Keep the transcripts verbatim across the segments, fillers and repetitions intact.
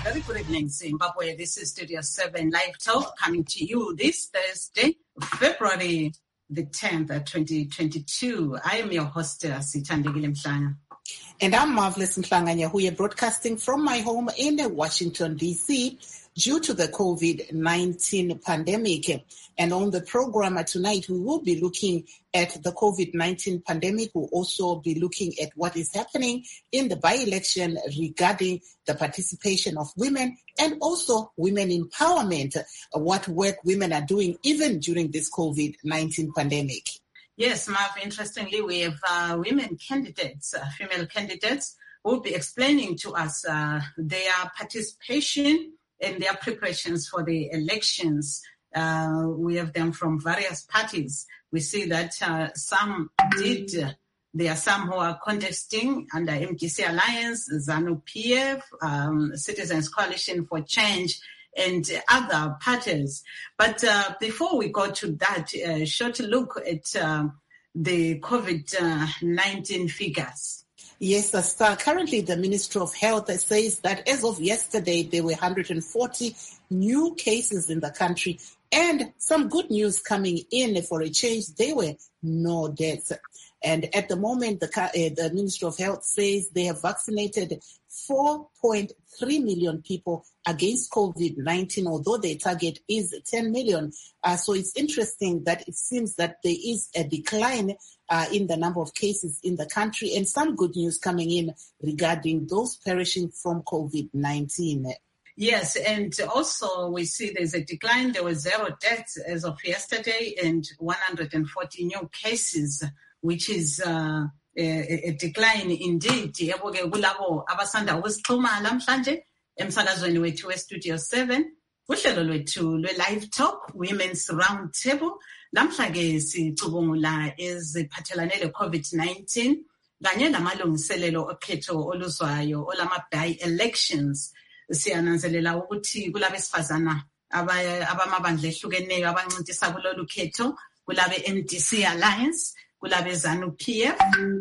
Very good evening, Zimbabwe. This is Studio seven Live Talk coming to you this Thursday, February the tenth, twenty twenty-two. I am your host, Sithandegile Mhlanga. And I'm Marvelous Mhlanga who are broadcasting from my home in Washington, D C due to the COVID nineteen pandemic. And on the program tonight, we will be looking at the COVID nineteen pandemic. We'll also be looking at what is happening in the by-election regarding the participation of women and also women empowerment, what work women are doing even during this COVID nineteen pandemic. Yes, Marv, interestingly, we have uh, women candidates, uh, female candidates, who will be explaining to us uh, their participation and their preparations for the elections. Uh, we have them from various parties. We see that uh, some did, uh, there are some who are contesting under M D C Alliance, ZANU-P F, um, Citizens Coalition for Change, and other parties. But uh, before we go to that, a uh, short look at uh, the COVID nineteen figures. Yes, Star. Currently, the Ministry of Health says that as of yesterday, there were one hundred forty new cases in the country. And some good news coming in for a change, there were no deaths. And at the moment, the, uh, the Ministry of Health says they have vaccinated four point three million people against COVID nineteen, although their target is ten million. Uh, so it's interesting that it seems that there is a decline uh, in the number of cases in the country and some good news coming in regarding those perishing from COVID nineteen. Yes, and also we see there's a decline. There were zero deaths as of yesterday and one hundred forty new cases, which is uh, a, a decline indeed. Yebo-ke kulabo abasanda ukusixhuma namhlanje emsakazweni wethu we-Studio seven, uhlelo lwethu lwe-Live Talk, Women's Round Table. Namhla-ke sicubungula eziphathelane le-COVID nineteen kanye namalungiselelo okhetho oluzwayo olama-by-elections. Siyananzelela ukuthi kulabesifazana abamabandla ehlukeneyo abancintisa kulolu khetho, kulabe M D C Alliance, kulabe ZANU-P F,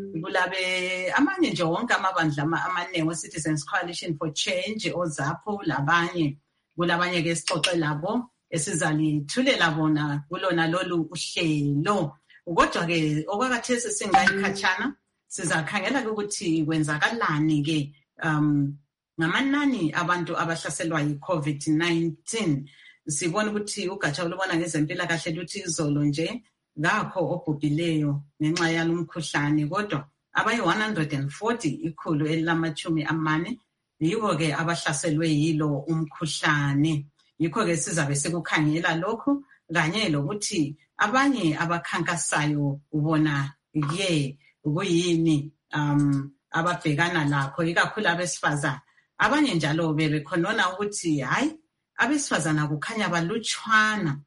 kulabe amanye nje wonke amabandla amanengi, Citizens Coalition for Change, oZAPO, labanye, kulabanye ke sixoxe labo esizalithulela bona kulona lolu uhlelo. Kodwa ke okwakhathesi singayikhatshana sizakhangela ukuthi kwenzakalani ke um ngamanani abantu abahlaselwa yi-COVID nineteen. Sibona ukuthi ugatsha olubona ngezempilakahle luthi izolo nje ngakho obhubhileyo ngenxa yalo mkhuhlane, kodwa abayi one hundred forty ikhulu elilamachumi amane yibo ke abahlaselwe yilo umkhuhlane. Yikho ke sizabe sikukhangela lokho kanye lokuthi abanye abakhankasayo ubona ye kuyini um ababhekana lakho, ikakhulu abesifazana. Abanye njalo bebekhonona ukuthi hayi abesifazana kukhanya balutshwana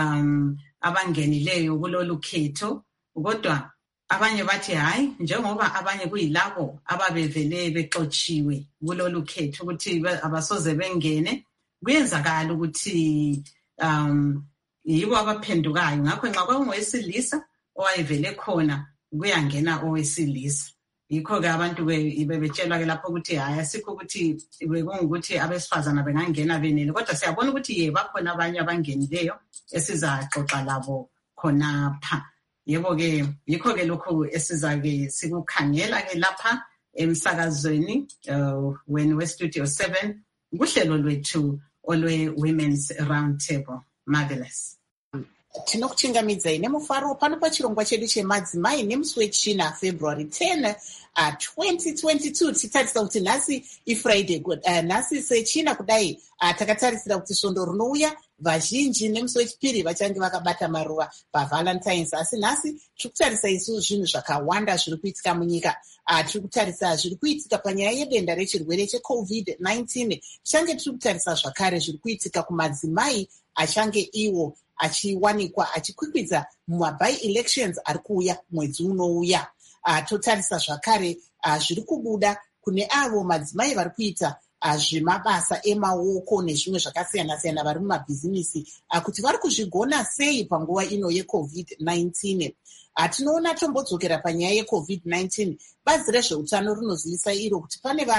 um abangenileyo kulolu khetho, kodwa abanye bathi hayi njengoba abanye kuyilabo ababevele bexotshiwe kulolu khetho ukuthi abasoze bengene, kuyenzakala ukuthi um yibo abaphendukayo. Ngakho nxa kwakungowesilisa owayevele khona kuyangena owesilisa. Yikho-ke abantu bebetshelwa ke lapho ukuthi hayi asikho ukuthi bekungukuthi abesifazana bengangena benele, kodwa siyabona ukuthi ye bakhona abanye abangenileyo esizaxoxa labo khonapha. Yebo-ke yikho-ke lokhu esizake sikukhangela ke lapha emsakazweni uh, wenu we-Studio seven kuhlelo lwethu olwe-Women's Round Table. Marvelous. Tinokuchingamidzai nemufaro pano pachirongwa chedu chemadzimai nemusi wechina February tenth, uh, twenty twenty-two. Tichitarisa kuti nhasi iFriday. Uh, nhasi sechina kudai uh, takatarisira kuti svondo rinouya vazhinji nemusi wechipiri vachange vakabata maruva pavalentines. Asi nhasi tiri kutarisa isu zvinhu zvakawanda zviri kuitika munyika. Uh, tiri kutarisa zviri kuitika panyaya yedenda rechirwere cheCovid nineteen. Tichange tiri kutarisa zvakare zviri kuitika kumadzimai achange iwo achiwanikwa achikwikwidza mumaby-elections ari kuuya mwedzi unouya. Uh, totarisa zvakare uh, zviri kubuda kune avo madzimai vari kuita uh, zvemabasa emaoko nezvimwe zvakasiyana-siyana vari mumabhizinisi uh, kuti vari kuzvigona sei panguva ino yeCovid nineteen. Uh, tinoona tombodzokera panyaya yeCovid nineteen. Bazi rezveutano rinozivisa iro kuti pane vanhu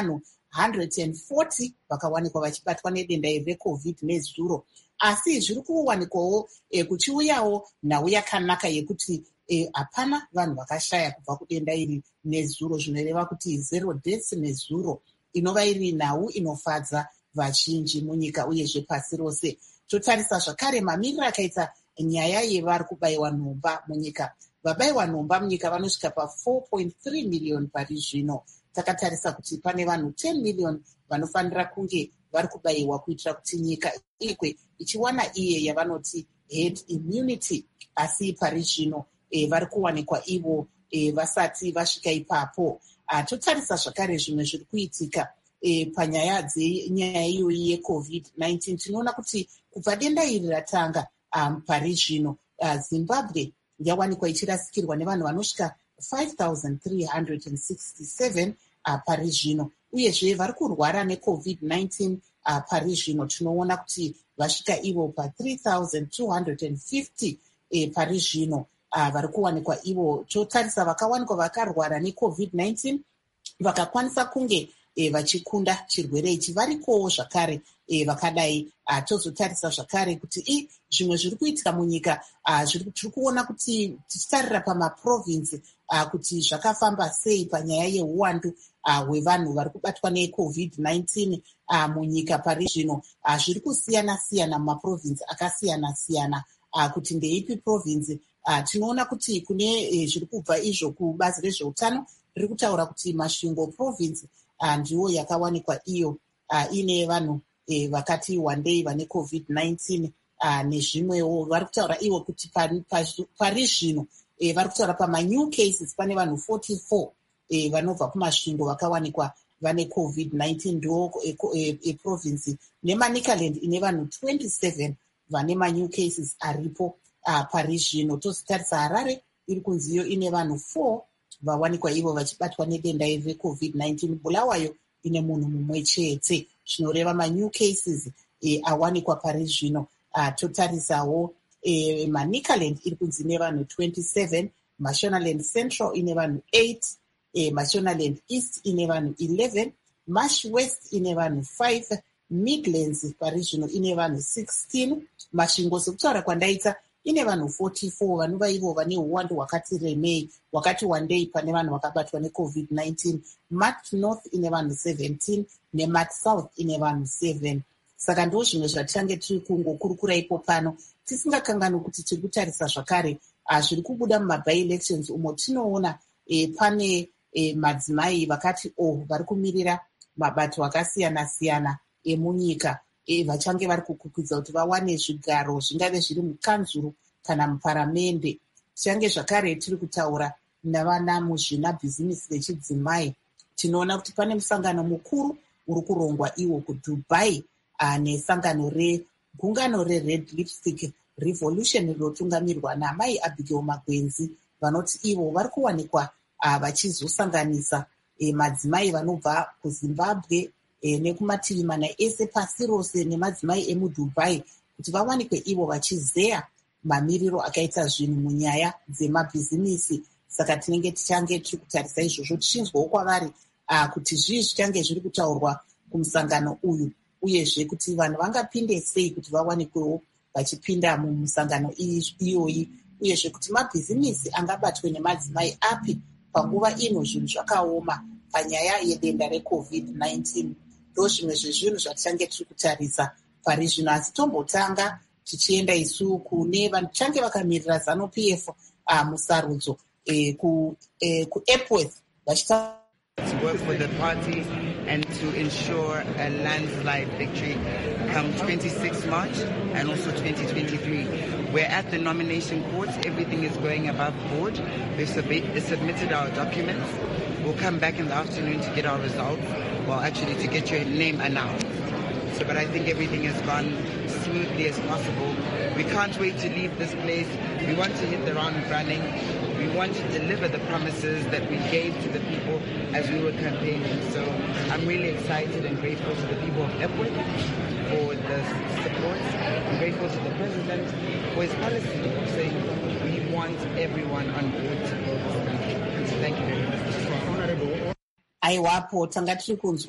one hundred forty vakawanikwa vachibatwa nedenda iri recovid nezuro. Asi zviri kuwanikwawo e, kuchiuyawo nhau yakanaka yekuti hapana e, vanhu vakashaya kubva kudenda iri nezuro, zvinoreva kuti zero deaths nezuro, inova iri nhau inofadza vazhinji munyika uyezve pasi rose. Totarisa zvakare mamiriro akaita nyaya yevari kubayiwa nhomba munyika. Vabayiwa nhomba munyika vanosvika pa four point three million pari zvino. Takatarisa kuti pane vanhu ten million vanofanira kunge vari kubayiwa kuitira kuti nyika ikwe ichiwana iye yavanoti herd immunity, asi pari zvino e, vari kuwanikwa ivo e, vasati vasvika ipapo. A, totarisa zvakare zvimwe zviri kuitika e, panyaya dzenyaya iyoyi yecovid nineteen. Tinoona kuti kubva denda iri ratanga um, pari zvino uh, Zimbabwe yawanikwa ichirasikirwa nevanhu vanosvika five thousand three hundred sixty-seven uh, pari zvino, uyezve vari kurwara necovid nineteen uh, pari zvino tinoona kuti vasvika ivo pa three thousand two hundred fifty eh, pari zvino uh, vari kuwanikwa ivo. Totarisa vakawanikwa vakarwara necovid nineteen vakakwanisa kunge e, vachikunda chirwere ichi varikowo zvakare e, vakadai. Uh, tozotarisa zvakare kuti i zvimwe zviri kuitika munyika uh, tiri kuona kuti tichitarira pamaprovinsi uh, kuti zvakafamba sei panyaya yeuwandu hwevanhu uh, vari kubatwa necovid nineteen uh, munyika pari zvino uh, zviri kusiyana-siyana mumaprovinsi akasiyana-siyana. Uh, kuti ndeipi provinsi uh, tinoona kuti kune e, zviri kubva izvo kubazi rezveutano riri kutaura kuti Masvingo province uh, ndiwo yakawanikwa iyo uh, ine vanhu e, vakati wandei vane covid nineteen uh, nezvimwewo. Vari kutaura iwo kuti pari, pari zvino e, vari kutaura pamanew cases pane vanhu forty-four e, vanobva kumasvingo vakawanikwa vane covid nineteen, ndiwo e, e, e, province neManicaland ine vanhu twenty-seven vane manew cases aripo uh, pari zvino. Tozitarisa Harare iri kunziyo ine vanhu four vawanikwa ivo vachibatwa nedenda iri recovid nineteen. Bulawayo ine munhu mumwe chete, zvinoreva manew cases e, awanikwa pari zvino. Uh, totarisawo e, Manicaland iri kunzi ine vanhu twenty-seven, Mashonaland Central ine vanhu eight, e, Mashonaland East ine vanhu eleven, Marsh West ine vanhu five, Midlands pari zvino ine vanhu sixteen, Masvingo sekutaura kwandaita ine vanhu forty-four vanova ivo vane uwandu hwakati remei hwakati wandei pane vanhu vakabatwa necovid nineteen. Mat North ine vanhu seventeen neMat South ine vanhu seven. Saka ndo zvimwe zvatichange tiri kungokurukura ipo pano, tisingakangani kuti tiri kutarisa zvakare zviri kubuda mumaby elections umo tinoona e, pane e, madzimai vakati o oh, vari kumirira mabato akasiyana-siyana emunyika e, vachange vari kukukwidza kuti vawane zvigaro zvingave zviri mukanzuru kana muparamende. Tichange zvakare tiri kutaura navana muzvinabhizimisi vechidzimai, tinoona kuti pane musangano mukuru uri kurongwa iwo kuDubai uh, nesangano regungano reRed Lipstick Revolution rinotungamirwa namai Abigail Magwenzi, vanoti ivo vari kuwanikwa uh, vachizosanganisa e, madzimai vanobva kuZimbabwe e, nekumativi mana ese pasi rose nemadzimai emuDubai kuti vawanikwe ivo vachizeya mamiriro akaita zvinhu munyaya dzemabhizimisi. Saka tinenge tichange tiri kutarisa izvozvo tichinzwawo kwavari uh, kuti zvii zvichange zviri kutaurwa kumusangano uyu, uyezve kuti vanhu vangapinde sei kuti vawanikwewo vachipinda mumusangano iyoyi, uyezve kuti mabhizimisi angabatwe nemadzimai api panguva ino zvinhu zvakaoma panyaya yedenda recovid nineteen. Ndo zvimwe zvezvinhu zvatichange tiri kutarisa pari zvino, asi tombotanga tichienda isu kune vanhu tichange vakamirira ZANU-P F uh, musarudzo eh, ku, eh, ku Epworth vachita to work for the party and to ensure a landslide victory come twenty-sixth March and also twenty twenty-three. We're at the nomination court. Everything is going above board. We've submit, submitted our documents. We'll come back in the afternoon to get our results. Well, actually to get your name announced. So, but I think everything has gone smoothly as possible. We can't wait to leave this place. We want to hit the ground running. We want to deliver the promises that we gave to the people as we were campaigning. So I'm really excited and grateful to the people of Epworth for the support. I'm grateful to the President for his policy of saying we want everyone on board to vote. Thank you very much. Aiwapo tanga tiri kunzwa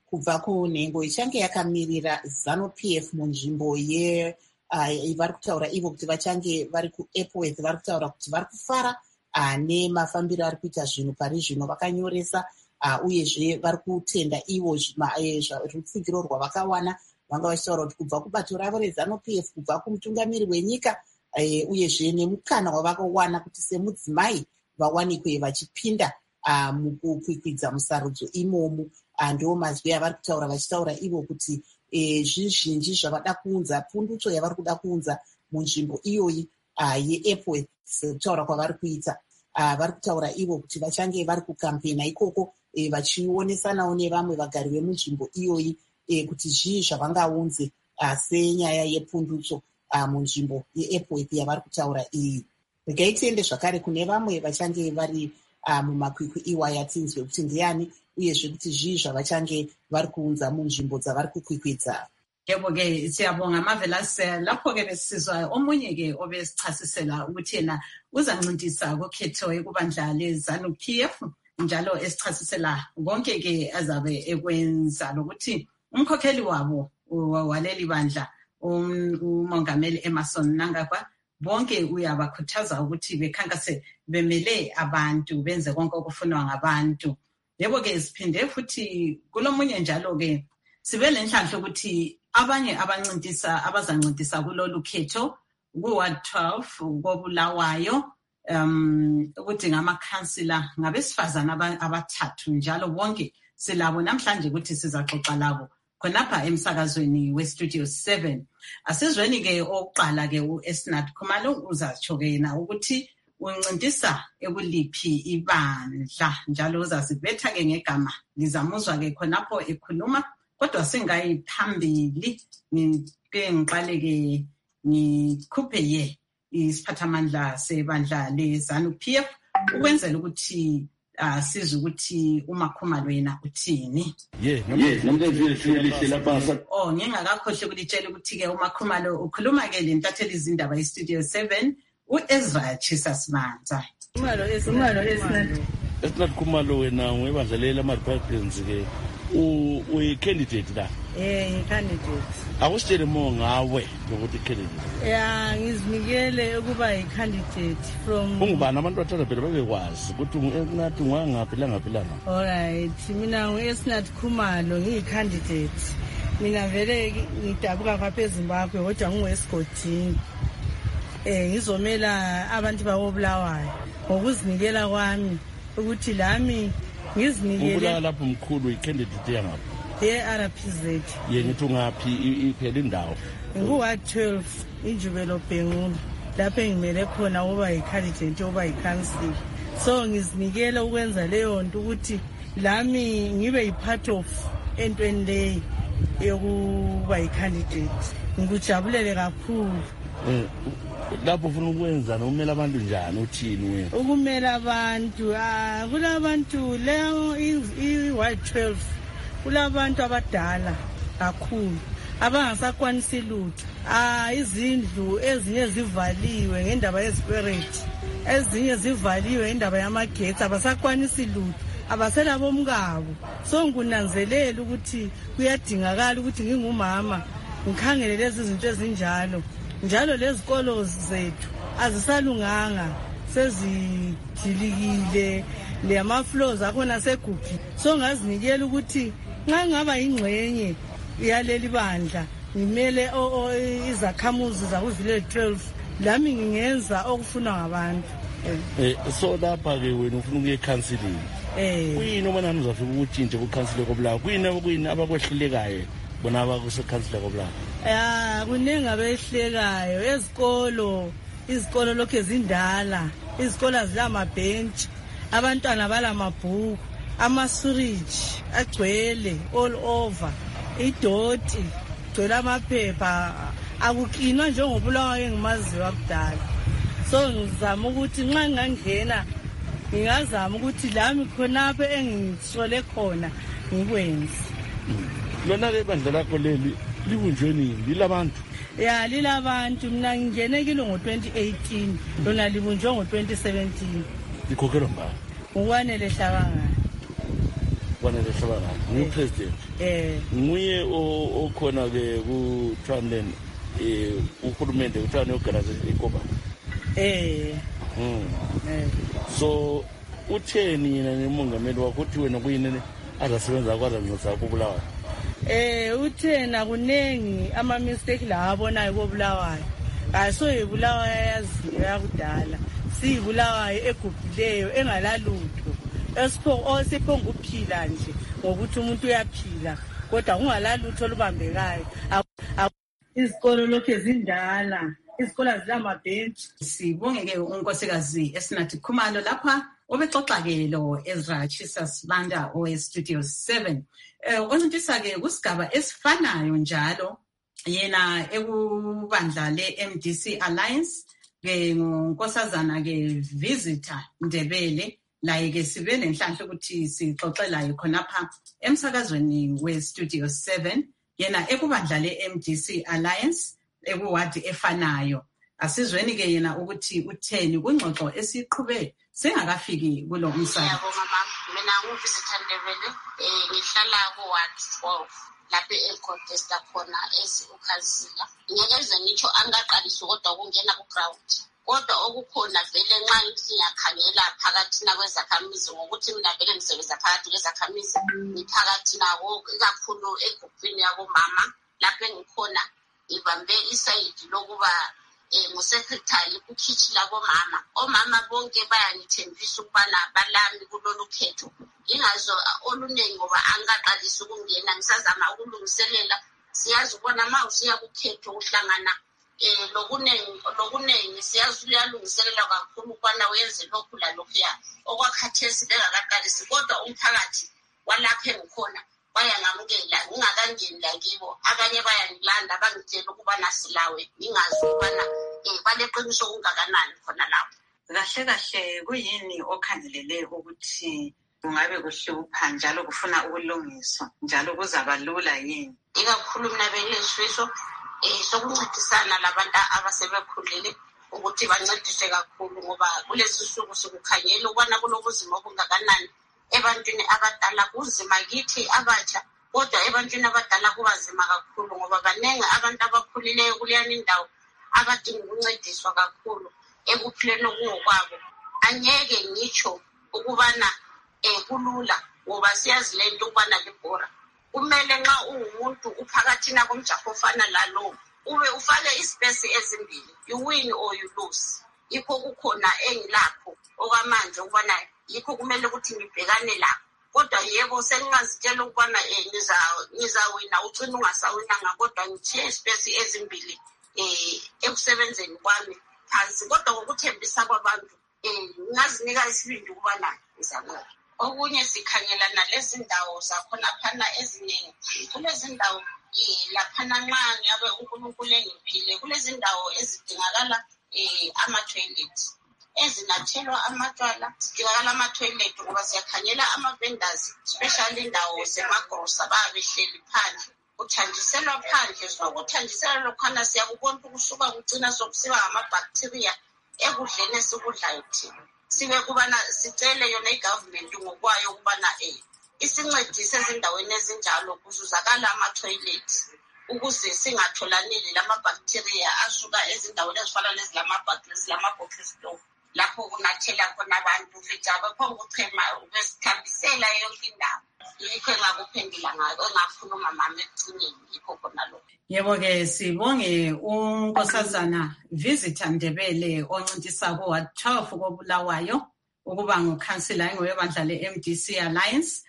kubva kunhengo ichange yakamirira ZANU-P F munzvimbo ye uh, vari kutaura ivo kuti vachange vari kuEpworth vari kutaura kuti vari kufara uh, nemafambiro ari kuita zvinhu pari zvino vakanyoresa uh, uyezve vari kutenda ivo rupfugiro rwavakawana vanga vachitaura kuti kubva kubato ravo reZANU-P F kubva kumutungamiri wenyika uh, uyezve nemukana wavakawana kuti semudzimai vawanikwe vachipinda uh, mukukwikwidza musarudzo imomo. Ndo mazwi avari kutaura vachitaura ivo kuti e, zvizhinji zvavada kuunza pundutso yavari kuda kuunza munzvimbo iyoyi yeEpworth sekutaura kwavari kuita. Vari kutaura ivo kuti vachange vari kukampena ikoko e, vachionesanawo nevamwe vagari vemunzvimbo iyoyi e, kuti zvii zvavangaunze senyaya yepundutso munzvimbo yeEpworth yavari kutaura iyi. Regai tiende zvakare kune vamwe vachange vari mumakwikwi iwaya tinzwe kuti ndiani uyezve kuti zvii zvavachange vari kuunza munzvimbo dzavari kukwikwidza. Yebo-ke siyabonga Marvelous. Lapho-ke besizwa omunye-ke obesichasisela ukuthi yena uzancintisa kukhetho ekubandla leZANU-P F njalo esichasisela konke-ke azabe ekwenza lokuthi umkhokheli wabo waleli bandla umongameli Emmerson Mnangagwa bonke uyabakhuthaza ukuthi bekhankase bemele abantu benze konke okufunwa ngabantu. Yebo-ke siphinde futhi kulomunye njalo-ke sibe lenhlanhla ukuthi abanye abancintisa abazancintisa kulolu khetho ku-Ward twelve koBulawayo um ukuthi ngamakhansila ngabesifazana abathathu njalo bonke silabo namhlanje ukuthi sizaxoxa labo khonapha emsakazweni weStudio seven. Asizweni-ke oqala-ke u-Esnat Khumalo uzatsho-ke yena ukuthi uncintisa ekuliphi ibandla njalo uzasibetha-ke ngegama ngizamuzwa-ke khonapho ekhuluma kodwa singayi phambili ngike ngiqale-ke ngikhuphe ye isiphathamandla sebandla leZANU-P F ukwenzela ukuthi uh, sizwe ukuthi uMakhumalo yena uthini. Ye nomnkezile lapha. Oh ngingakakhohle ukulitshela ukuthi-ke uMakhumalo ukhuluma-ke le ntatheli izindaba yeStudio seven u-Ezra Chisasmanza. Khumalo Khumalo Esnat. Esnat Khumalo wena ngwebandla ama-Republicans ke uyi-candidate la. Eh i-candidate. Akusitshele mo ngawe ukuthi i-candidate. Ya ngizinikele ukuba yi-candidate from. Ungubani abantu bathanda phela babekwazi ukuthi u-Esnat ungangaphi langaphi lana. Alright mina ngu-Esnat Khumalo ngiyi-candidate. Mina vele ngidabuka kwapha eZimbabwe kodwa ngingu-Esigodini. Eh ngizomela abantu bawoBulawayo ngokuzinikela kwami ukuthi lami ngizinikele ubulala lapho mkhulu i-candidate yangapha ye-R P Z ye ngithi ungaphi iphela indawo ngu-Ward twelve iNjubelo Bhengulu lapho engimele khona uba yi-candidate uba yi-council. So ngizinikele ukwenza leyo nto ukuthi lami ngibe yi-part of entweni leyi yokuba yi-candidate. Ngikujabulele kakhulu. Lapho ufuna ukwenza nomela abantu njani uthini wena? Ukumela abantu ah kulabantu leyo i-Ward twelve kulabantu abadala kakhulu abangasakwanisi lutho. Ah izindlu ezinye zivaliwe ngendaba yespirit, ezinye zivaliwe ngendaba yamagetsi abasakwanisi lutho, abasela bomkabo. So ngunanzelela ukuthi kuyadingakala ukuthi ngingumama ngikhangele lezi zinto ezinjalo. Njalo lezikolo zethu azisalunganga sezijilikile le ama floors akhona segugi. So ngazinikela ukuthi nxa ngaba ingxenye yaleli bandla ngimele izakhamuzi zakuvillage twelve lami ngingenza okufuna ngabantu. Eh so lapha ke wena ufuna ukuye counseling. Eh kuyini uma nami uzafika ukutshintshe ku council koBulawayo kuyini kuyini abakwehlulekayo bona abakuse council koBulawayo? Ya kuningi abehlekayo ezikolo, izikolo lokho ezindala, izikolo zilama bench, abantwana balamabhuku, ama-sewage agcwele all over, idoti gcwele amaphepha akuklinwa njengoBulawayo engimaziyo kudala. So ngizama ukuthi nxa ngangena ngingazama ukuthi lami khonapho engisole khona ngikwenze. Lona ke bandla lakho leli libunjwe nini lilabantu? Ya lilabantu mina ngingene kilo ngo twenty eighteen lona libunjwe ngo twenty seventeen. Ikhokhelo mbani? Ukwanele Hlabangani. ufanele hlabana new president eh nguye okhona ke ku Transland eh uhulumende uthana organization ikoba eh mm eh so utheni yena nemongameli wakho uthi wena kuyini azasebenza kwaza ngizakho kubulawa eh uthena kunengi ama mistake la abonayo kobulawayo aso yibulawa yazi yakudala sibulawa egupileyo engalalutho esipho osiphonga ukuphila nje ngokuthi umuntu uyaphila kodwa ungalalutho olubambekayo izikolo lokho ezindala izikolo zilamabhenchi. Sibonge ke unkosikazi Esinathi Khumalo lapha obexoxa ke lo Ezra Chisa Sibanda owe Studio seven. Eh onintisa ke kusigaba esifanayo njalo yena ekubandla le M D C Alliance ke ngonkosazana ke Visitor Ndebele laye ke sibe nenhlanhla ukuthi sixoxela khonapha emsakazweni we Studio seven yena ekubandla le M D C Alliance ekuwadi efanayo. Asizweni ke yena ukuthi utheni kungxoxo esiqhube sengakafiki kulo umsana. Yebo mama, mina ngu-Visitor Ndebele eh ngihlala ku ward twelve lapha eContesta khona esi-ukhansila. Ngeke ngitsho angaqalisi kodwa kungena ku ground. Kodwa okukhona vele nxa ngithi ngiyakhangela phakathi nakwezakhamizi ngokuthi mina vele ngisebenza phakathi kwezakhamizi ngiphakathi nako ikakhulu egruphini yabomama lapho engikhona ibambe isayidi lokuba eh ngusecretary kukhitchi labomama. Omama bonke bayangithembisa ukubana balami kulolu khetho. Ingazo oluningi ngoba angaqalisa ukungena ngisazama ukulungiselela siyazi ukubona ma usiya kukhetho uhlangana eh lokunengi lokunengi siyazi uyalungiselela kakhulu ukubana wenze lokhu la lokhuya okwakhathesi bengakaqalisi kodwa umphakathi walapha engikhona bayangamukela ngingakangeni la kibo abanye bayangilanda bangitshela ukubana silawe ngingazi ukubana eh baleqiniso kungakanani khona lapho. Kahle kahle kuyini okhangelele ukuthi kungabe kuhlupha njalo kufuna ukulungiswa njalo kuzaba lula yini? Ikakhulu mina belesifiso eh sokuncedisana labantu abasebekhulile ukuthi bancediswe kakhulu ngoba kulezi suku sikukhangela ukubana kulokuzima okungakanani ebantwini abadala kuzima kithi abatsha kodwa ebantwini abadala kubazima kakhulu ngoba banenge abantu abakhulileyo kuleyani indawo abadinga ukuncediswa kakhulu ekuphileni ngokwabo. Angeke ngitsho ukubana eh kulula ngoba siyazi lento ukubana libhora. Kumele nxa ungumuntu uphakathi nakomjaho ofana lalo ube ufake ispace ezimbili, you win or you lose. Yikho kukhona engilapho okwamanje ukubana yikho kumele ukuthi ngibhekane la. Kodwa yebo sengingazitshela ukubana eh ngiza ngizawina ucina ungasawinanga kodwa ngithiye ispace ezimbili eh ekusebenzeni kwami phansi kodwa ngokuthembisa kwabantu eh ngazinika isibindi ukubana ngizabona. Okunye sikhangelana lezi ndawo zakhona phana eziningi kulezi ndawo eh laphana nxa ngabe uNkulunkulu engiphile kulezi ndawo ezidingakala eh ama toilet ezinathelwa amatshwala sidingakala ama toilet ngoba siyakhangela ama vendors especially indawo zemagrosa babehleli phandle uthandiselwa phandle sokuthandisela lokhana siyakubona ukusuka kucina sokusiba ngama bacteria ekudleni esikudlayo thina. Sibe kubana sicele yona igovernment ngokwayo ukubana eh isincedise ezindaweni ezinjalo kuzuzakala ama toilet ukuze singatholanili lama bacteria asuka ezindaweni ezifana lezilama bacteria lama bacteria lapho kunathela khona abantu futhi abaphonguchema ubesithambisela yonke indawo. Yikho engakuphendula ngayo engakhuluma mama ekugcineni yikho khona lokho. Yebo ke sibonge unkosazana Visitor Ndebele oncintisa ku ward twelve kobulawayo ukuba ngukhansila ngowebandla le M D C Alliance.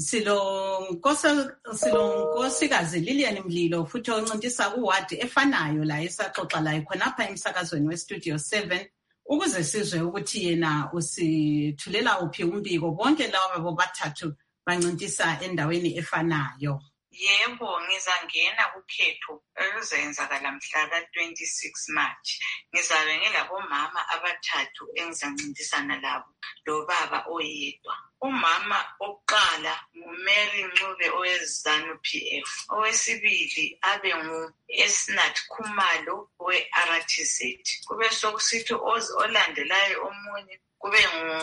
Silo nkosi silo nkosikazi Lilian Mlilo futhi oncintisa ku ward efanayo la esaxoxa la khonapha emsakazweni we Studio seven ukuze sizwe ukuthi yena usithulela uphi umbiko bonke labo bathathu bancintisa endaweni efanayo. Yebo ngizangena kukhetho eluzenzakala mhla ka twenty-six March. Ngizabe ngilabomama abathathu engizancintisana labo lo baba oyedwa. Umama oqala nguMary Ncube owezanu P F. Owesibili abe ngu Esinathi Khumalo we-R T Z. Kube sokusithi olandelayo omunye kube ngu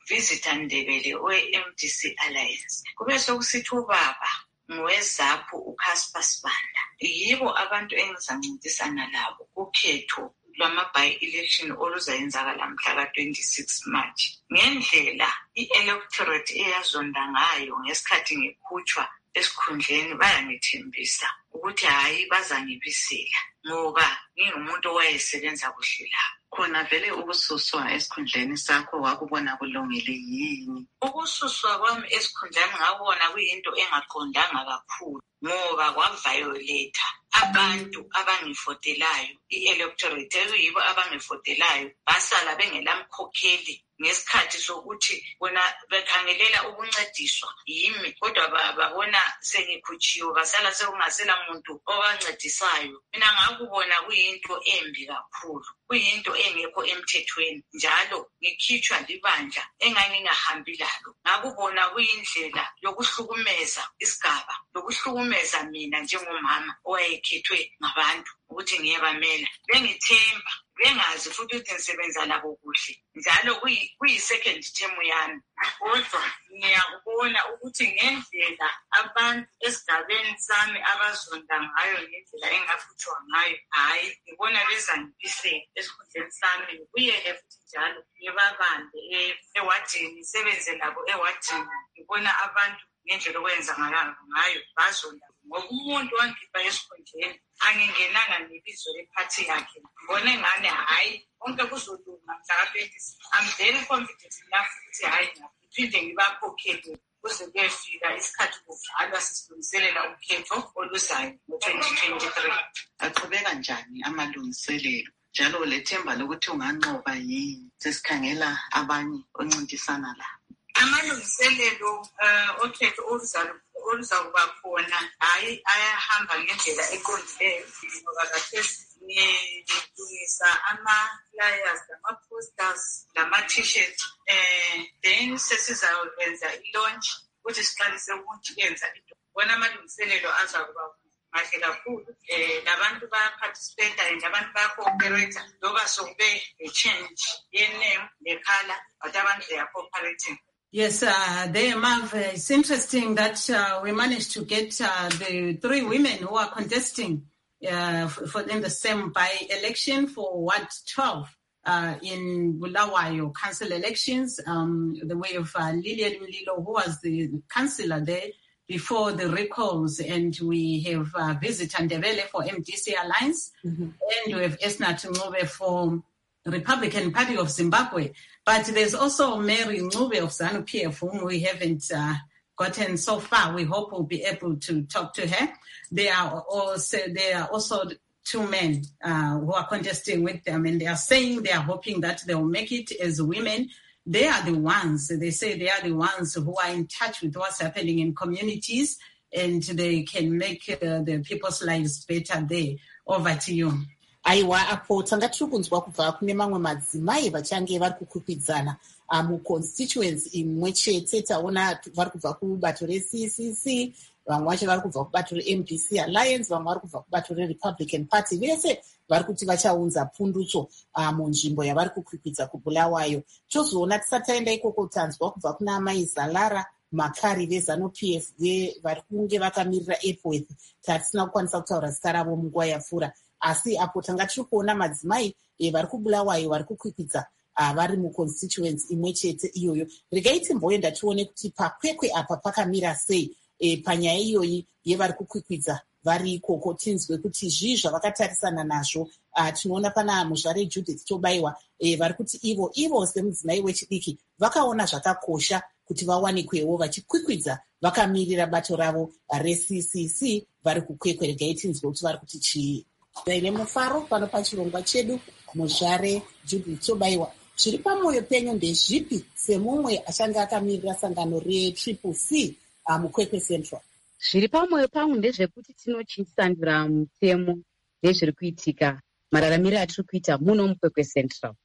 Visitor Ndebele we-M D C Alliance. Kube sokusithi ubaba ngowezaphu uCasper Sibanda. Yibo abantu engizancintisana labo kukhetho lwama-by-election oluzayenzakala mhla ka twenty-six March. Ngendlela i-electorate eyazonda ngayo ngesikhathi ngikhutshwa esikhundleni bayangithembisa ukuthi hayi bazangibisela ngoba ngingumuntu owayesebenza kuhle lapho. Khona vele ukususwa esikhundleni sakho wakubona kulungile yini? Ukususwa kwami esikhundleni ngabona kuyinto engaqondanga kakhulu ngoba kwaviolate abantu abangifotelayo, i-electorate eyibo abangifotelayo basala bengelamkhokheli ngesikhathi sokuthi bona bekhangelela ukuncediswa yimi kodwa babona sengikhutshiwe basala sekungasela muntu obancedisayo. Mina ngakubona kuyinto embi kakhulu, kuyinto engekho emthethweni njalo ngikhitshwa libandla engangingahambi lalo. Ngakubona kuyindlela yokuhlukumeza isigaba, yokuhlukumeza mina njengomama owayekhethwe ngabantu ukuthi ngiyabamela. Bengithemba bengazi futhi ukuthi ngisebenza labo kuhle njalo kuyi-second term yami, kodwa ngiyakubona ukuthi ngendlela abantu esigabeni sami abazonda ngayo ngendlela engakhutshwa ngayo, hayi ngibona bezangibisela esikhundleni sami. Ngibuyele futhi njalo ngibabambe ewadini, ngisebenze labo ewadini. Ngibona abantu ngendlela okwenza ngayo bazonda ngoba umuntu wangikhipha esikhundleni angingenanga nebizo lephathi yakhe. Ngibona engane hayi konke kuzolunga mhla ka-twenty-six. I'm very confident enough ukuthi hayi ngiphinde ngibakhokhele kuze kuyefika isikhathi kuvalwa sisilungiselela ukhetho oluzayo ngo-twenty twenty-three. Aqhubeka njani amalungiselelo njalo lethemba lokuthi unganqoba yini sesikhangela abanye oncintisana la? Amalungiselelo okhetho oluzayo oluzakuba khona hayi ayahamba ngendlela eqondileyo ngoba kathesi ngilungisa ama-flyers, ama-posters, lama-t-shirt. Um then sesizayenza i-launch ukuthi siqalise ukuthi yenza into. Bona amalungiselelo azakuba mahle kakhulu. Um labantu bayaparticipate and abantu bayacooperate ngoba sokube a-change ye-name ne-color but abantu they are cooperating. Yes, uh, there, Mav, uh, it's interesting that uh, we managed to get uh, the three women who are contesting uh, for, for in the same by-election for Ward twelve uh, in Bulawayo council elections. Um, the way of uh, Lillian Mlilo, who was the councillor there before the recalls, and we have uh, Visitor Ndebele for M D C Alliance, mm-hmm. and we have Esnat Ngube for Republican Party of Zimbabwe. But there's also Mary Ngube of ZANU-P F, whom we haven't uh, gotten so far. We hope we'll be able to talk to her. There are also, there are also two men uh, who are contesting with them, and they are saying they are hoping that they will make it as women. They are the ones, they say they are the ones who are in touch with what's happening in communities, and they can make uh, the people's lives better there. Over to you. Aiwa apo tanga tiri kunzwa kubva kune mamwe madzimai vachange vari kukwikwidzana muconstituency imwe chete. Taona vari kubva kubato re-C C C, vamwe vacho vari kubva kubato re-M D C Alliance, vamwe vari kubva kubato re-Republican Party. Vese vari kuti vachaunza pundutso munzvimbo yavari kukwikwidza kuBulawayo. Tozoona tisati taenda ikoko tanzwa kubva kuna Mai Zalara Makari veZANU-P F vari kunge vakamirira Epworth. Tatisina kukwanisa kutaura zita ravo munguva yapfuura, asi apo tanga tiri kuona madzimai vari kuBulawayo vari kukwikwidza vari muconstituency imwe chete iyoyo. Regai timboenda tione kuti pakwekwe apa pakamira sei panyaya iyoyi yevari kukwikwidza vari ikoko. Tinzwe kuti zvii zvavakatarisana nazvo. Tinoona pana muzvare Judith Tobaiwa vari kuti ivo ivo semudzimai wechidiki vakaona zvakakosha kuti vawanikwewo vachikwikwidza vakamirira bato ravo re-C C C vari kukwekwe. Regai tinzwe kuti vari kuti chii. Zaire mufaro pano pachirongwa chedu muzvare Judith Tobaiwa. Zviri pamwoyo penyu ndezvipi semumwe achange akamirira sangano re-Triple C mukwekwe Central? Zviri pamwoyo pangu ndezvekuti tinochinjisandura mutemo nezviri kuitika mararamiro atiri kuita muno mukwekwe Central.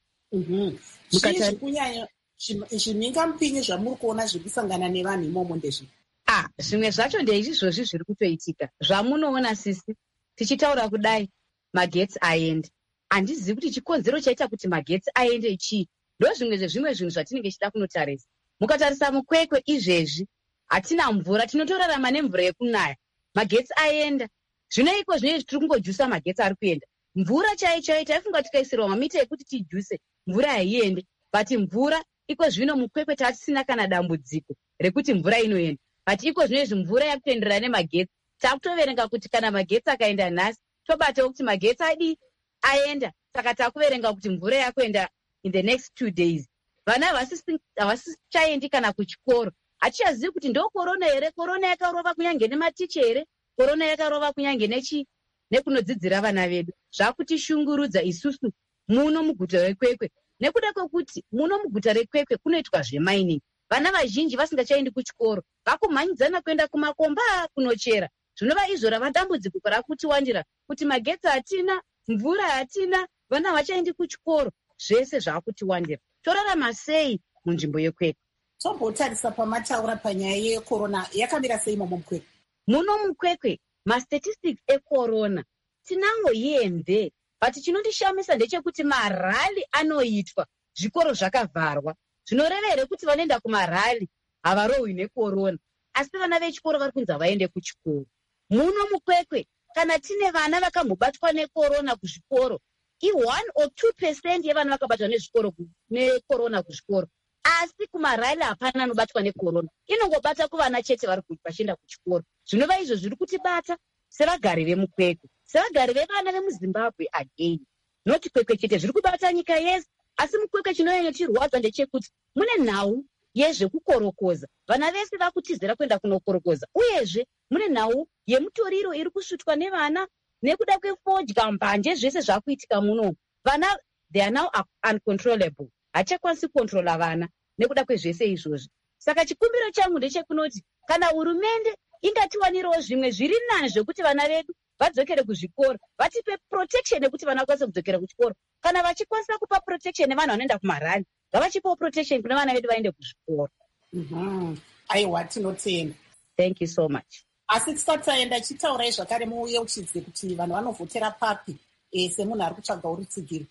Zvii kunyanya zvimhinga mupinyi zvamuri kuona zviri kusangana nevanhu imomo ndezvipi? Ah, zvimwe zvacho ndeizvizvozvi zviri kutoitika zvamunoona sisi tichitaura kudai magetsi aende. Handizivi kuti chikonzero chaita kuti magetsi aende chii. ndo zvimwe zvezvimwe zvinhu zvatinenge tichida kunotarisa. Mukatarisa mukwekwe izvezvi hatina mvura, tinotorarama nemvura yekunaya, magetsi aenda. Zvino iko zvinezvi tiri kungojusa magetsi ari kuenda. Mvura chai chai taifunga tikaisirwa mamita ekuti tijuse mvura haiende, but mvura iko zvino mukwekwe tatisina kana dambudziko rekuti mvura inoenda. But iko zvinezvi mvura yakutoenderana nemagetsi. Takutoverenga kuti kana magetsi akaenda nhasi tobatawo kuti magetsi adi aenda, saka takuverenga kuti mvura yakuenda in the next two days. Vana havasichaendi kana kuchikoro, hatichazivi kuti ndo korona here. Korona yakarova kunyange nematicha here, korona yakarova kunyange nechi nekunodzidzira vana vedu. Zvakutishungurudza isusu muno muguta rekwekwe, nekuda kwekuti muno muguta rekwekwe kunoitwa zvemining. Vana vazhinji vasingachaendi kuchikoro, vakumhanyidzana kuenda kumakomba kunochera. Zvinova izvo rava dambudziko rakutiwandira kuti magetsi hatina, mvura hatina, vana vachaendi kuchikoro. Zvese zvakutiwandira. Torarama sei munzvimbo yekwekwe? Tombotarisa pamataura panyaya yekorona, yakamira sei imomo mukwekwe? Muno mukwekwe mastatistics ekorona tinango yembe, but chinondishamisa ndechekuti marali anoitwa, zvikoro zvakavharwa. Zvinoreva here kuti vanoenda kumarali havarohwi nekorona, asi vana vechikoro vari kunzi vaende kuchikoro. Muno mukwekwe kana tine vana vakambobatwa nekorona kuzvikoro, i one or two percent yevana vakabatwa nezvikoro nekorona kuzvikoro, asi kumarali hapana anobatwa nekorona. Inongobata kuvana chete vari vachienda kuchikoro. Zvinova izvo zviri kutibata sevagari vemukwekwe, sevagari vevana vemuzimbabwe again. Noti kwekwe chete zviri kubata nyika yese, asi mukwekwe chinonyanya chirwadza ndechekuti mune nhau yezvekukorokoza. Vana vese vakutizira kuenda kunokorokoza. Uyezve mune nhau yemutoriro iri kusvutwa nevana nekuda kwefodya, mbanje, zvese zvakuitika muno. Vana they are now uncontrollable. Hachakwanisi kukontrola vana nekuda kwezvese izvozvi. Saka chikumbiro changu ndechekunoti kana hurumende ingatiwanirawo zvimwe zviri nani zvekuti vana vedu vadzokere kuzvikoro, vatipe protection yekuti vana vakwanise kudzokera kuchikoro. Kana vachikwanisa kupa protection nevanhu vanoenda kumarani, ngavachipawo protection kune vana vedu vaende kuzvikoro. Mhm. Aiwa, tinotenda. Thank you so much. Asi tisati taenda chitaurai zvakare muyeuchidze kuti vanhu vanovhotera papi e, semunhu ari kutsvaga rutsigiro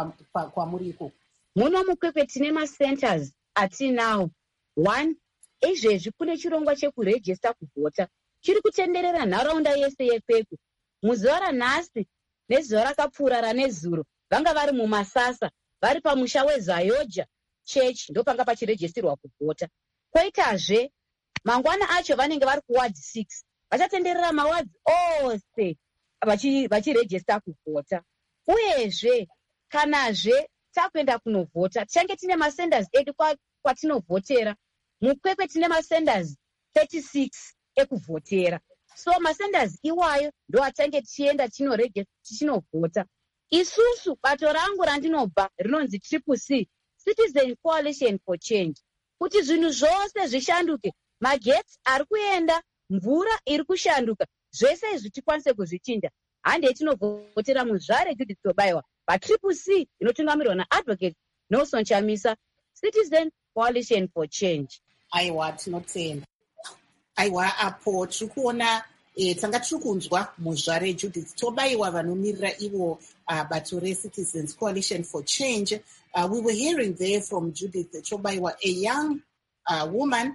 kwamuri ikoko. Muno mukwekwe tine macenters atinawo. One, izvezvi kune chirongwa chekurejista kuvhota chiri kutenderera nharaunda yese yekwekwe. Muzuva ranhasi nezuva rakapfuura ranezuro vanga vari mumasasa, vari pamusha weZayoja Church, ndo panga pachirejistirwa kuvhota. Koitazve mangwana acho vanenge vari kuward six, vachatenderera mawards ose vachirejista kuvhota. Uyezve kanazve takuenda kunovhota tichange tine masenders edu kwatinovhotera. Mukwekwe tine masenders thirty-six ekuvhotera. So masenders iwayo ndo atange tienda tichinovhota. Isusu bato rangu randinobva rinonzi Triple C, Citizen Coalition for Change. Kuti zvinhu zvose zvishanduke, magetsi ari kuenda, mvura iri kushanduka, zvese izvi tikwanise kuzvichinja. Hande tinovhotera muzvare Judith Tobaiwa, pa Triple C inotungamirwa naAdvocate Nelson Chamisa, Citizen Coalition for Change. Aiwa, tinotenda. Aiwa, apo tiri kuona e, tanga tiri kunzwa muzvare Judith Tobaiwa vanomirira ivo uh, bato reCitizens Coalition for Change. Uh, we were hearing there from Judith Tobaiwa, a young uh, woman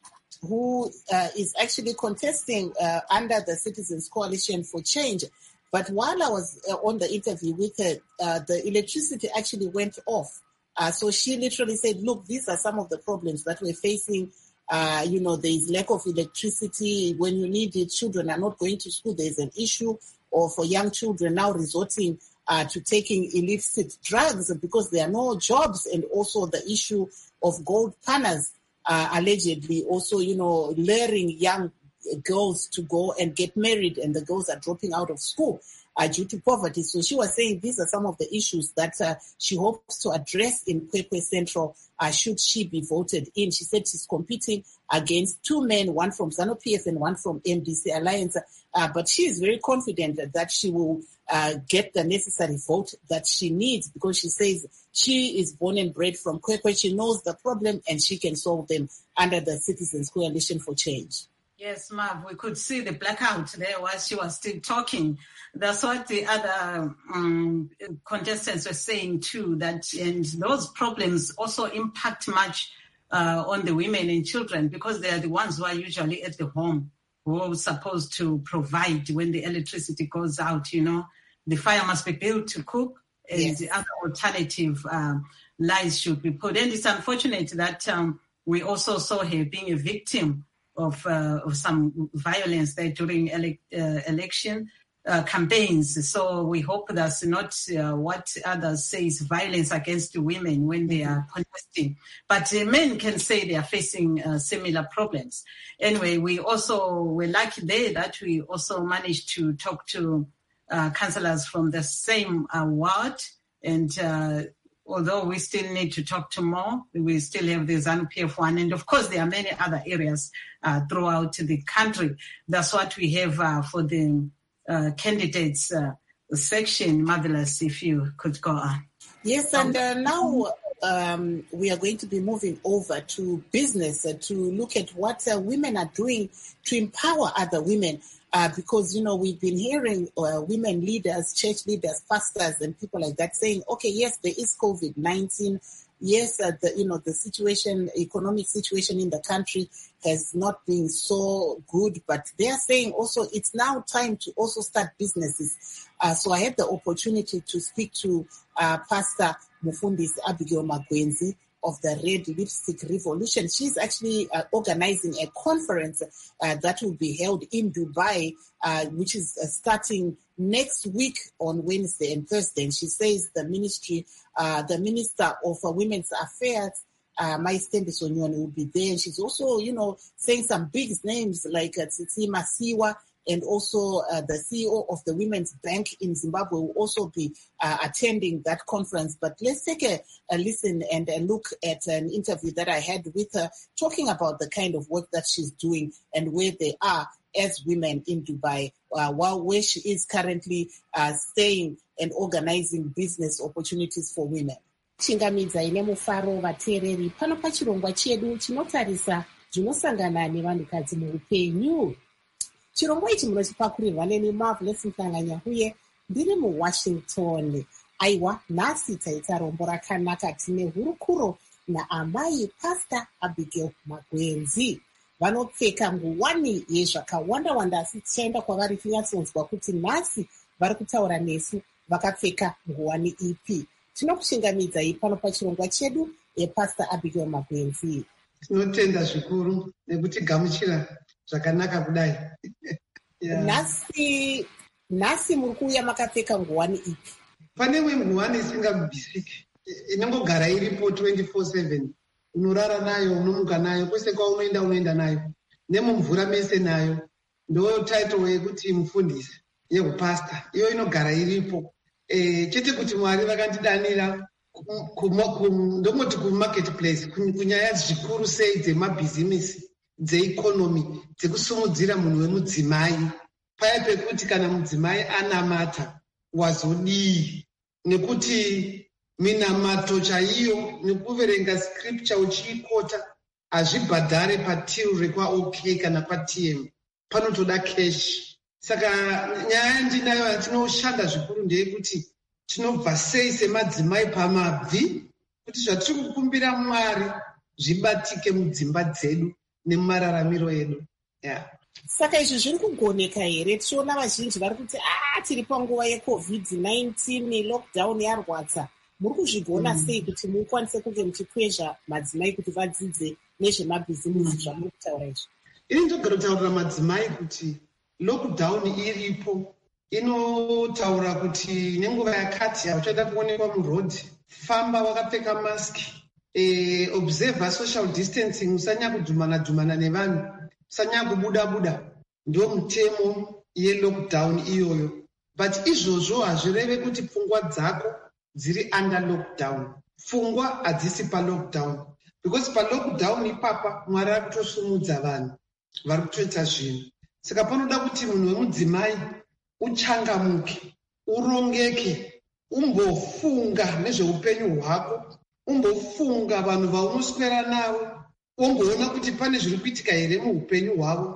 who uh, is actually contesting uh, under the Citizens Coalition for Change. But while I was uh, on the interview with her, uh, the electricity actually went off. Uh, so she literally said, look, these are some of the problems that we're facing. Uh, you know, there is lack of electricity. When you need it, children are not going to school. There's an issue. Or for young children now resorting uh, to taking illicit drugs because there are no jobs. And also the issue of gold panners, uh, allegedly also, you know, luring young girls to go and get married, and the girls are dropping out of school uh, due to poverty. So she was saying these are some of the issues that uh, she hopes to address in Kwekwe Central uh, should she be voted in. She said she's competing against two men, one from ZANU-P F and one from M D C Alliance, uh, but she is very confident that she will uh, get the necessary vote that she needs, because she says she is born and bred from Kwekwe. She knows the problem and she can solve them under the Citizens Coalition for Change. Yes, Marv, we could see the blackout there while she was still talking. That's what the other um, contestants were saying too, that and those problems also impact much uh, on the women and children because they are the ones who are usually at the home, who are supposed to provide when the electricity goes out, you know. The fire must be built to cook, and yes. the other alternative um, lies should be put. And it's unfortunate that um, we also saw her being a victim of, uh, of some violence there during ele- uh, election uh, campaigns. So we hope that's not uh, what others say is violence against women when they are contesting. But uh, men can say they are facing uh, similar problems. Anyway, we also were lucky there that we also managed to talk to uh, councillors from the same uh, ward. And uh, although we still need to talk to more, we still have the ZANU P F one. And of course, there are many other areas uh, throughout the country. That's what we have uh, for the uh, candidates uh, section. Marvelous, if you could go on. Yes, and uh, now um, we are going to be moving over to business uh, to look at what uh, women are doing to empower other women. Uh, because, you know, we've been hearing uh, women leaders, church leaders, pastors, and people like that saying, okay, yes, there is COVID nineteen. Yes, uh, the, you know, the situation, economic situation in the country has not been so good, but they are saying also it's now time to also start businesses. Uh, so I had the opportunity to speak to uh, Pastor Mufundisi Abigail Magwenzi of the Red Lipstick Revolution. She's actually uh, organizing a conference uh, that will be held in Dubai, uh, which is uh, starting next week on Wednesday and Thursday. And she says the ministry, uh, the Minister of uh, Women's Affairs, uh, Maistembe Sonyoni, will be there. And she's also, you know, saying some big names like uh, Tsitsi Masiwa, and also uh, the C E O of the Women's Bank in Zimbabwe will also be uh, attending that conference. But let's take a, a listen and a look at an interview that I had with her, talking about the kind of work that she's doing and where they are as women in Dubai, uh, while where she is currently uh, staying and organizing business opportunities for women. Chingamidza ine mufaro vateereri pano pachirongwa chedu chinotarisa zvinosangana nevanhukadzi muupenyu. Chirongwa ichi munochipakurirwa neni Marvelous Mhlanganya uye ndiri muWashington. Aiwa, nhasi taita rombo rakanaka tine hurukuro naamai Pastor Abigail Magwenzi. Vanopfeka nguwani yezvakawanda-wanda, asi tichaenda kwavari tinyatsonzwa kuti nhasi vari kutaura nesu vakapfeka nguwani ipi. Tinokuchingamidzai pano pachirongwa chedu yePastor Abigail Magwenzi. Tinotenda zvikuru nekuti gamuchira zvakanaka kudai. Yeah. Nhasi nhasi muri kuuya makapfeka nguwani ipi? Pane imwe nguwani isingabvisiki, inongogara iripo twenty-four seven. Unorara nayo, unomuka nayo, kwese kwaunoenda unoenda nayo, nemumvura mese nayo. Ndo title yekuti mufundisi yekupasta, iyo inogara iripo. Eh, chete kuti Mwari vakandidanira ndomoti kumarketplace, kunyaya zvikuru sei dzemabhizimisi, dzeikonomi, dzekusumudzira munhu wemudzimai. Paya pekuti kana mudzimai anamata wazodii, nekuti minamato chaiyo nekuverenga scripture uchiikota hazvibhadhare patiru rekwa OK kana paT M, panotoda cash. Saka nyaya ndinayo yatinoshanda zvikuru ndeyekuti tinobva sei semadzimai pamabvi kuti zvatiri kukumbira Mwari zvibatike mudzimba dzedu nemumararamiro edu. Yeah. Saka izvi zviri kugoneka here? Tichiona vazhinji vari kuti ah, tiri panguva yecovid nineteen, lockdown yarwadza. Muri kuzvigona mm. sei kuti mukwanise kunge muchikwezva madzimai kuti vadzidze nezvemabhizimisi zvamuri kutaura izvi? Ini ndogara kutaurira madzimai kuti lockdown iripo, inotaura kuti nenguva yakati hauchada kuonekwa murodhi, famba wakapfeka maski, eh, observe social distancing, usanya kudhumana dhumana nevanhu, usanya kubuda buda. Ndio mutemo yelockdown iyoyo. But izvozvo hazvireve kuti pfungwa dzako dziri under lockdown. Pfungwa hadzisi pa lockdown. Because pa lockdown ipapa Mwari ari kutosumudza vanhu vari kutoita zvinhu. Saka panoda kuti munhu wemudzimai uchangamuke, urongeke, umbofunga nezveupenyu hwako, umbofunga vanhu vaunoswera navo, ungoona kuti pane zviri kuitika here muupenyu hwavo.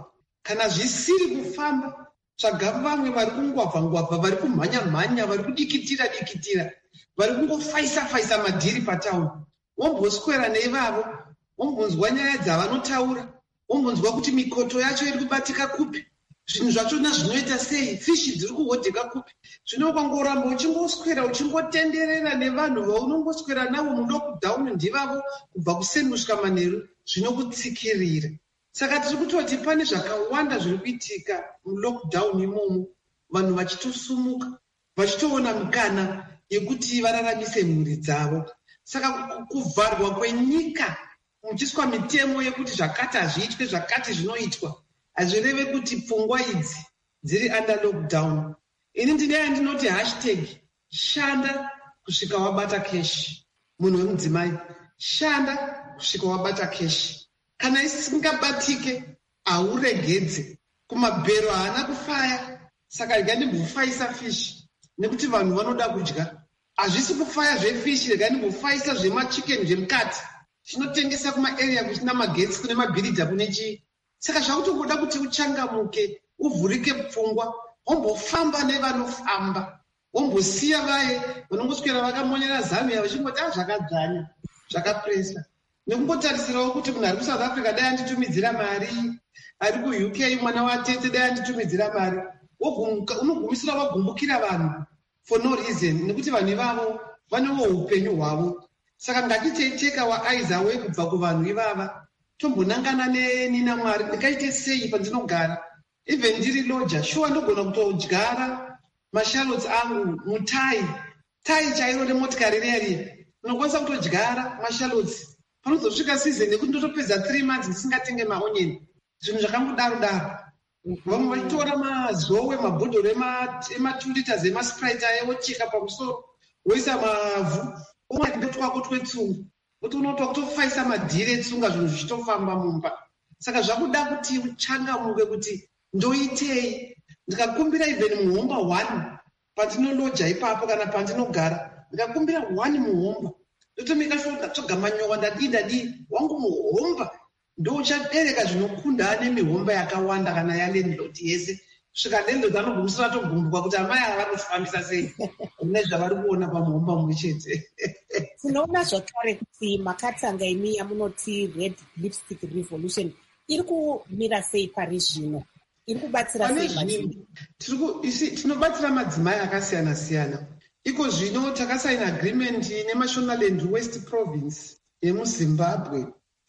kana zvisiri kufamba tsvaga vamwe vari kungwabva ngwabva, vari kumhanya mhanya, vari kudikitira dikitira, vari kungofaisa faisa madhiri patauni. Womboswera neivavo, wombonzwa nyaya dzavanotaura, wombonzwa kuti mikoto yacho iri kubatika kupi, zvinhu zvachona zvinoita sei, fishi dziri kuhodheka kupi. Zvino ukangoramba uchingoswera uchingotenderera nevanhu vaunongoswera navo mulockdown ndivavo kubva kuseni kusvika manheru, zvinokutsikirira. Saka tiri kutoti pane zvakawanda zviri kuitika mulockdown imomo, vanhu vachitosumuka, vachitoona mukana yekuti vararamise mhuri dzavo. Saka kuvharwa kwenyika muchiswa mitemo yekuti zvakati hazviitwe, zvakati zvinoitwa, hazvireve kuti pfungwa idzi dziri under lockdown. Ini ndine yandinoti hashtag shanda kusvika wabata keshi. Munhu wemudzimai, shanda kusvika wabata keshi. Kana isingabatike hauregedze. Kumabhero haana kufaya, saka rega ndimbofaisa fishi nekuti vanhu vanoda kudya. Hazvisi kufaya zvefishi, rega ndimbofaisa zvemachicken zvemukati. Tinotengesa kumaarea kusina magetsi, kune mabhiridha, kune chii. Saka zvakutongoda kuti uchangamuke, uvhurike pfungwa, wombofamba nevanofamba, wombosiya vaye vanongoswera vakamonyera zamia vachingoti ah zvakadzanya, zvakapresa. Nekumbotarisirawo kuti munhu ari kuSouth Africa dai anditumidzira mari, ari kuU K mwana watete dai anditumidzira mari, unogumisira wagumbukira vanhu for no reason, nekuti vanhu ivavo vanewo upenyu hwavo. Saka ngatitei take our eyes away kubva kuvanhu ivava, tombonangana nenina Mwari, ndikaite sei pandinogara. Even ndiri loja, shuwa ndogona kutodyara mashallots angu mutai, tai chairo remotikari riya, unokwanisa kutodyara mashallots. Panozosvika season yekuti ndotopedza three months ndisingatenge maonyeni. Zvinhu zvakangodaro daro. Vamwe vachitora mazowe, mabhodhoro ema two liters emasprite ayo wocheka pamusoro, woisa mavhu, omwe ndotwako twetsunga. Kuti unotoa kutofaisa madhiri etsunga, zvinhu zvichitofamba mumba. Saka zvakuda kuti uchangamuke kuti ndoitei. Ndikakumbira even muhomba one pandinoloja ipapo kana pandinogara, ndikakumbira one muhomba. Ndotomika sure ndatoga manyowa ndadii ndadii, wangu muhomba ndochabereka zvinokunda nemihomba yakawanda kana yalandlord yese. Svika landlord anogumisira atogumbuka kuti amai ava vanofambisa sei nezvavari kuona pamuhomba mumwe chete. Tinoona zvakare kuti makatanga imi yamunoti Red Lipstick Revolution iri kumira sei pari zvino? Iri kubatsira sei? Tinobatsira madzimai akasiyana siyana. Iko zvino takasaina agreement neMashonaland West Province yemuZimbabwe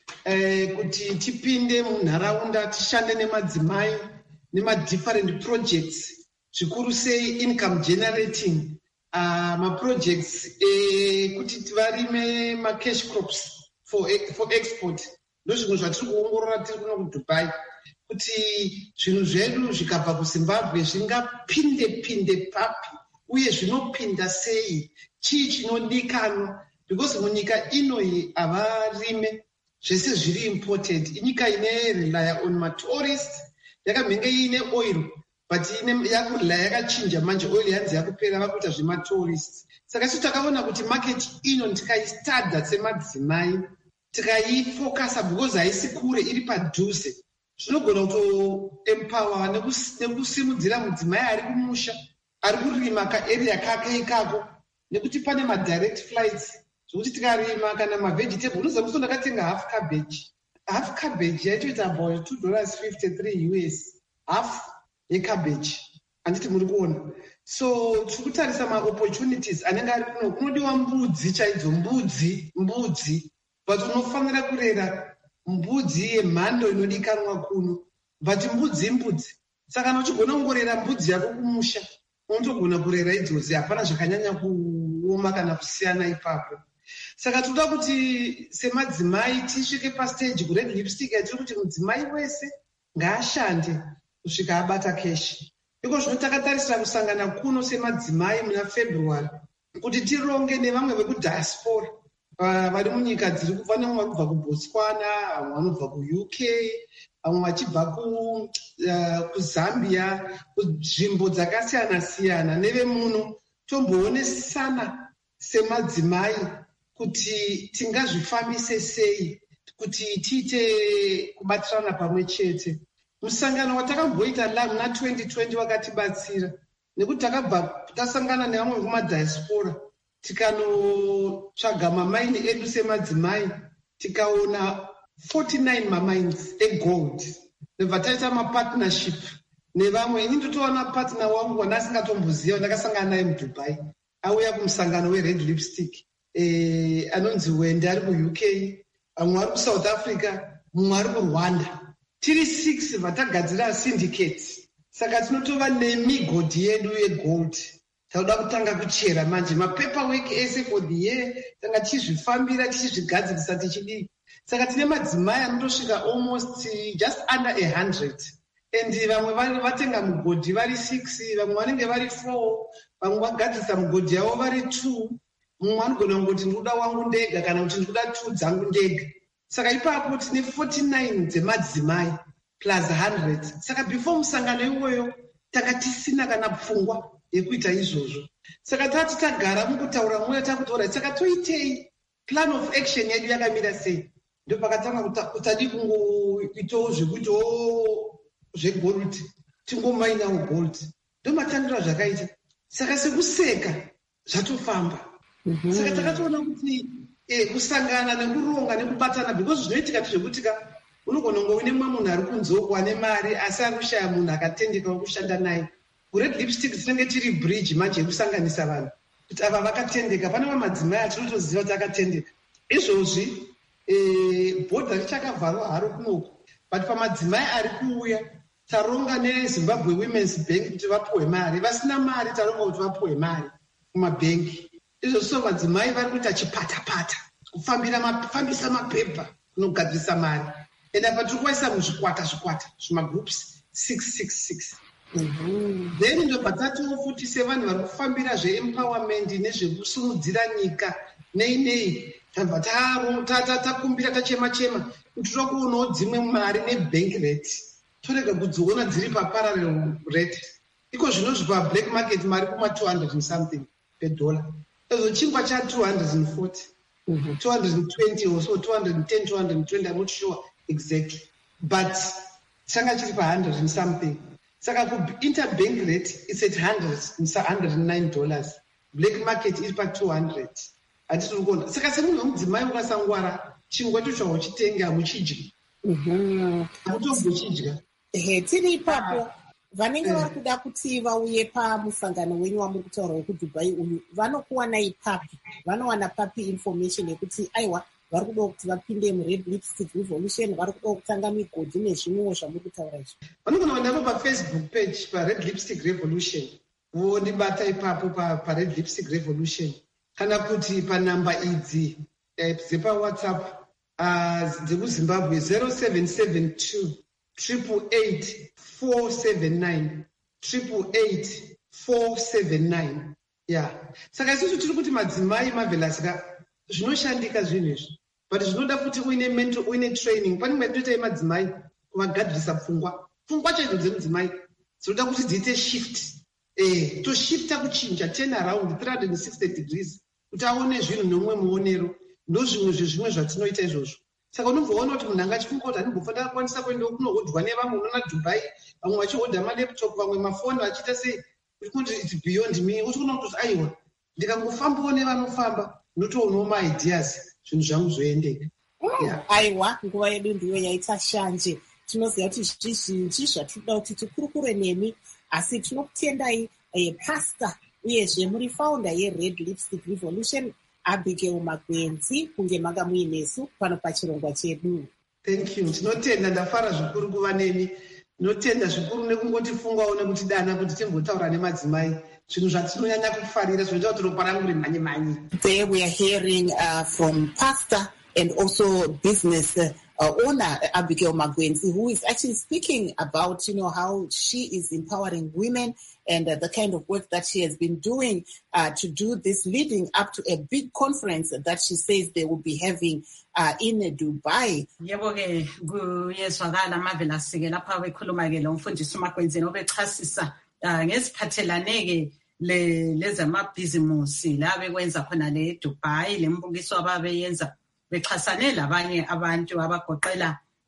eh, kuti tipinde munharaunda tishande nemadzimai nema-different projects, zvikuru sei income generating uh, ma-projects eh, kuti tivarime ma-cash crops for, for export. Ndozvinhu zvatiri kuongorora tiri kuno kuDubai, kuti zvinhu zvedu zvikabva kuZimbabwe zvingapinde pinde papi uye zvinopinda sei, chii chinodikanwa, because munyika inoyi havarime zvese zviri imported. Inyika ine rely on matourist, yakamhenge ine oil but ine yakurely yakachinja manje, oil yanzi yakupera vakuita zvematourist. Saka isu takaona kuti market ino tikaistadza semadzimai, tikaifocusa because haisi kure, iri padhuze, zvinogona kutoempower nekusimudzira mudzimai ari kumusha, ari kurima kaarea kake ikako, nekuti pane madirect flights zvokuti tikarima kana mavegetable. Unoziva musi ndakatenga half cabbage, half cabbage yaitoita about two dollars fifty-three U S, half yecabbage. Handiti muri kuona. So tiri kutarisa maopportunities anenge ari kuno. Kunodiwa mbudzi chaidzo, mbudzi mbudzi but unofanira kurera mbudzi yemhando inodikanwa kuno, but mbudzi mbudzi. Saka kana uchigona kungorera mbudzi yako kumusha, unotogona kurera idzozi, hapana zvakanyanya kuoma kana kusiyana ipapo. Saka toda kuti semadzimai tisvike pastage kuRed Lipstick yatiri kuti mudzimai wese ngaashande kusvika abata keshi. Iko zvino takatarisira kusangana kuno semadzimai muna February kuti tironge nevamwe vekudiaspora vari munyika dziri kubva, nevamwe vari kubva kuBotswana, vamwe vanobva kuU K, vamwe vachibva kuZambia, kunzvimbo dzakasiyana siyana, nevemuno tomboonesana semadzimai kuti tingazvifambise sei kuti tiite kubatirana pamwe chete. musangano watakamboita na twenty twenty wakatibatsira nekuti takabva tasangana nevamwe vekumadhaispora tikanotsvaga mamaini edu semadzimai tikaona forty-nine mamains egold ndobva taita mapartnership nevamwe. Ini ndotoona partner wangu wandasingatomboziva ndakasangana naye muDubai auya kumusangano weRed Lipstick eh, anonzi Wende ari kuU K, vamwe vari kuSouth Africa, mumwe ari kuRwanda. Tiri six vatagadzira syndicate, saka tinotova nemigodhi yedu yegold. Tauda kutanga kuchera manje mapaperwork ese for the year tanga tichizvifambira tichizvigadzirisa tichidii. Saka tine madzimai anotosvika almost just under a hundred. And vamwe vatenga mugodhi vari six, vamwe vanenge vari four, vamwe vagadzirisa mugodhi yavo vari two. Mumwe anogona kungoti ndikuda wangu ndega kana kuti ndikuda two dzangu ndega. Saka ipapo tine forty-nine dzemadzimai plus one hundred. Saka before musangano iwoyo tanga tisina kana pfungwa yekuita izvozvo. Saka tati tagara mukutaura mweyo takutora saka toitei plan of action yedu yakamira sei. Ndo pakatanga kutadi kungoitawo zvekuitawo zvegold tingomainawo gold. Ndo matangiro zvakaita. Saka sekuseka zvatofamba. Mm-hmm. Saka takatoona kuti eh, kusangana nekuronga nekubatana because zvinoitika zvekutika unogona kunge une mumwe munhu ari kunzoko ane mari asi ari kushaya munhu akatendeka wekushanda naye. Kured Lipstick tinenge tiri bridge manje yekusanganisa vanhu kuti ava vakatendeka. Pane madzimai atinotoziva kuti akatendeka. Izvozvi eh, bhodha richakavharwa haro kunoko, but pamadzimai ari kuuya taronga neZimbabwe Women's Bank kuti vapuwe mari. Vasina mari taronga kuti vapuwe mari kumabhengi. Izvo so madzimai vari kuita chipatapata kufambira mafambisa mapepa kunogadzirisa mari. And apa tiri kuvaisa muzvikwata zvikwata zvimagroups six six six. Mm-hmm. Then ndobva tatiwo futi sevanhu vari kufambira zveempowerment nezvekusimudzira nyika nei nei tabva takumbira tachema-chema kuti toda kuonawo dzimwe mari nebank rate torega kudziona dziri paparallel rate. Iko zvinozvi pablack market mari kuma two hundred and something per dollar. Ezo chingwa cha two hundred forty, mm-hmm. two hundred twenty or so, two hundred ten, two hundred twenty, I'm not sure exactly. But changa chiri pa one hundred and something. Saka ku interbank rate is at one hundred, one hundred nine dollars. Black market is pa two hundred. Ati turikona. Saka semunhu wemudzimai ukasangwara chingwa chocho uchitenga muchidya. Mhm. Akutombochidya. He tiri ipapo vanenge vari kuda kuti vauye pamusangano wenyu wamuri kutaura wekuDubai uyu vanokuwanai papi? Vanowana papi information yekuti aiwa vari kuda kuti vapinde muRed Lipstick Revolution, vari kuda kutanga migodhi nezvimwewo zvamuri kutaura izvo? Vanogona kuendapo pafacebook page paRed Lipstick Revolution vondibata ipapo paRed Lipstick Revolution, kana kuti panhamba idzi dzepawhatsapp dzekuZimbabwe zero seven seven two triple eight four seven nine triple eight four seven nine. Yeah. Saka isusu tiri kuti madzimai mavelasika zvinoshandika zvinhu izvi, but zvinoda kuti uine mental uine training. Pane matoita madzimai kuvagadzirisa pfungwa pfungwa chaidzo dzemudzimai dzinoda kuti dziite shift eh toshifta kuchinja ten around three hundred sixty degrees kuti aone zvinhu nomwe muonero. Ndo zvimwe zvezvimwe zvatinoita izvozvo. Saka unomboona kuti munhu angachifunga kuti handimbofanira kukwanisa kuenda kunohodhwa nevamwe unoona Dubai, vamwe vachihodha malaptop, vamwe mafoni vachiita sei, kuti it's beyond me. Uchikuona kuti aiwa ndikangofambawo nevanofamba ndotoonawo maideas zvinhu zvangu zvoendeka. Aiwa, nguva yedu ndiyo yaita shanje. Tinoziva kuti zvizhinji zvatinoda kuti tikurukure nemi, asi tinokutendai pastor uyezve muri founder yeRed Lipstick Revolution, Abigail Magwenzi, kunge manga muinesu pano pachirongwa chedu. Thank you. Tinotenda, ndafara zvikuru kuva nemi. Tinotenda zvikuru nekungotifungawo nekuti dana kuti timbotaura nemadzimai zvinhu zvatinonyanya kufarira zvinoita kuti ropa rangu rimhanye mhanye. There we are hearing uh, from pastor and also business uh, uh, owner Abigail Magwenzi, who is actually speaking about, you know, how she is empowering women and uh, the kind of work that she has been doing uh, to do this, leading up to a big conference that she says they will be having uh, in uh, Dubai. Yebo ke kuyezwakala mavelasike lapha bekhuluma ke lo mfundisi uMagwenzi obechasisa ngesiphathelane ke le lezamabhizimusi la bekwenza khona le Dubai, le mbukiso ababeyenza bexhasane labanye abantu abagoqela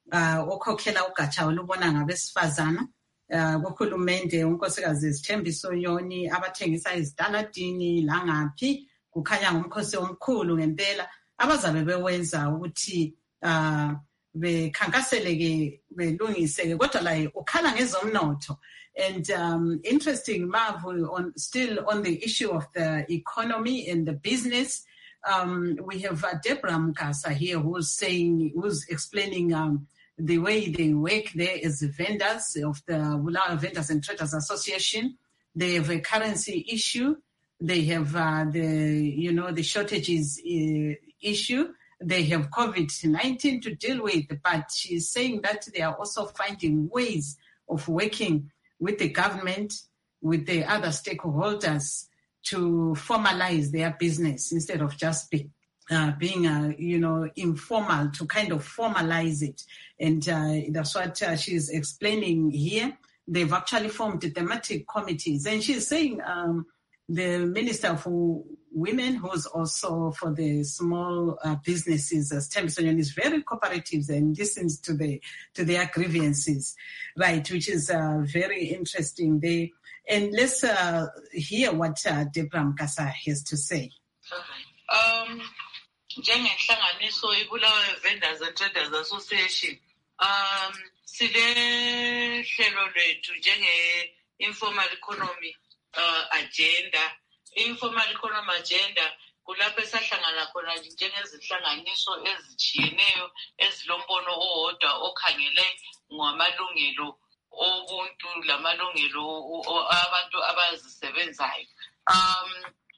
uh, okhokhela ugatsha olubona ngabesifazana uh, kuhulumende unkosikazi Sithembiso Nyoni abathengisa izitaladini langaphi kukhanya ngumkhosi omkhulu ngempela abazabe bewenza ukuthi uh, bekhankaseleke belungiseke kodwa la ukhala ngezomnotho. And um, interesting, Marvel, on still on the issue of the economy and the business, um, we have uh, Deborah Mkasa here who's saying, who's explaining um, the way they work there as vendors of the Bulawayo Vendors and Traders Association. They have a currency issue. They have uh, the, you know, the shortages uh, issue. They have COVID nineteen to deal with, but she's saying that they are also finding ways of working with the government, with the other stakeholders to formalize their business instead of just be, uh, being, uh, you know, informal, to kind of formalize it. And uh, that's what uh, she's explaining here. They've actually formed thematic committees. And she's saying um, the Minister for Women, who's also for the small uh, businesses, as Sithembiso Nyoni, is very cooperative and listens to the to their grievances, right? Which is uh, very interesting. They and let's uh, hear what uh, Deborah Mkasa has to say. Um, njengenhlanganiso iBulawayo Vendors and Traders Association, um, sile hlelo lethu njenge informal economy uh, agenda. Informal economy agenda kulapho esahlangana khona njengezihlanganiso ezijiyeneyo ezilombono owodwa okhangele ngamalungelo obuntu lamalungelo abantu abazisebenzayo. Um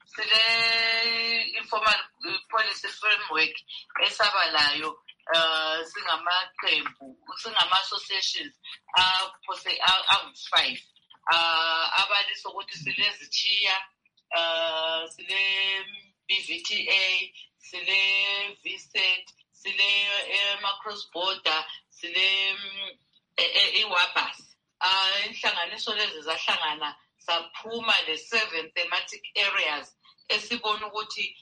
sile informal policy framework esabalayo uh singamaqembu singama associations aphose awu five uh abaliso ukuthi silezithiya Uh, sile B V T A, sile V S E T, sile uh, Macross Border, sile iWabas. Uh, inhlanganiso lezi zahlangana saphuma le seven thematic areas esibona ukuthi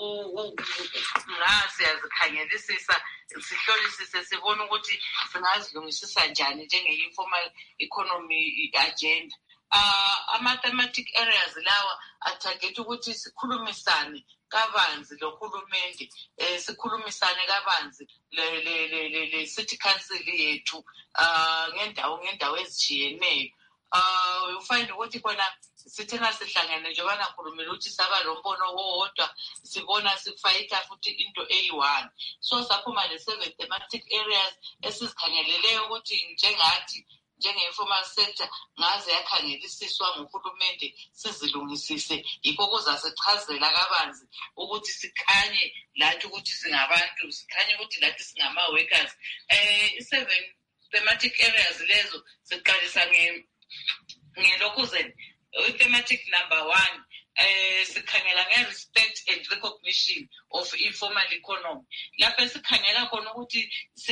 ngase yazikhangelisisa sihlolisise sibona ukuthi singazilungisisa njani njenge informal economy agenda. Uh, ama-thematic areas lawa atarget ukuthi sikhulumisane kabanzi lohulumende eh, sikhulumisane kabanzi le le le le city council yethu uh, ngendawo ngendawo ezijiyeneyo. Uh, ufind ukuthi khona sithena sihlangene njengoba nakhulumela ukuthi saba lombono owodwa sibona sifayita futhi into eyi-one. So saphuma le seven thematic areas esizikhangeleleyo ukuthi njengathi njenge-informal sector ngaze yakhangelisiswa nguhulumende sizilungisise yikho kuzasichazela kabanzi ukuthi sikhanye lathi ukuthi singabantu sikhanye ukuthi lathi singama-workers. Eh, i-seven thematic areas lezo siqalisa ngelokuzeni i-thematic number one eh sikhangela nge-respect and recognition of informal economy. Lapho sikhangela khona ukuthi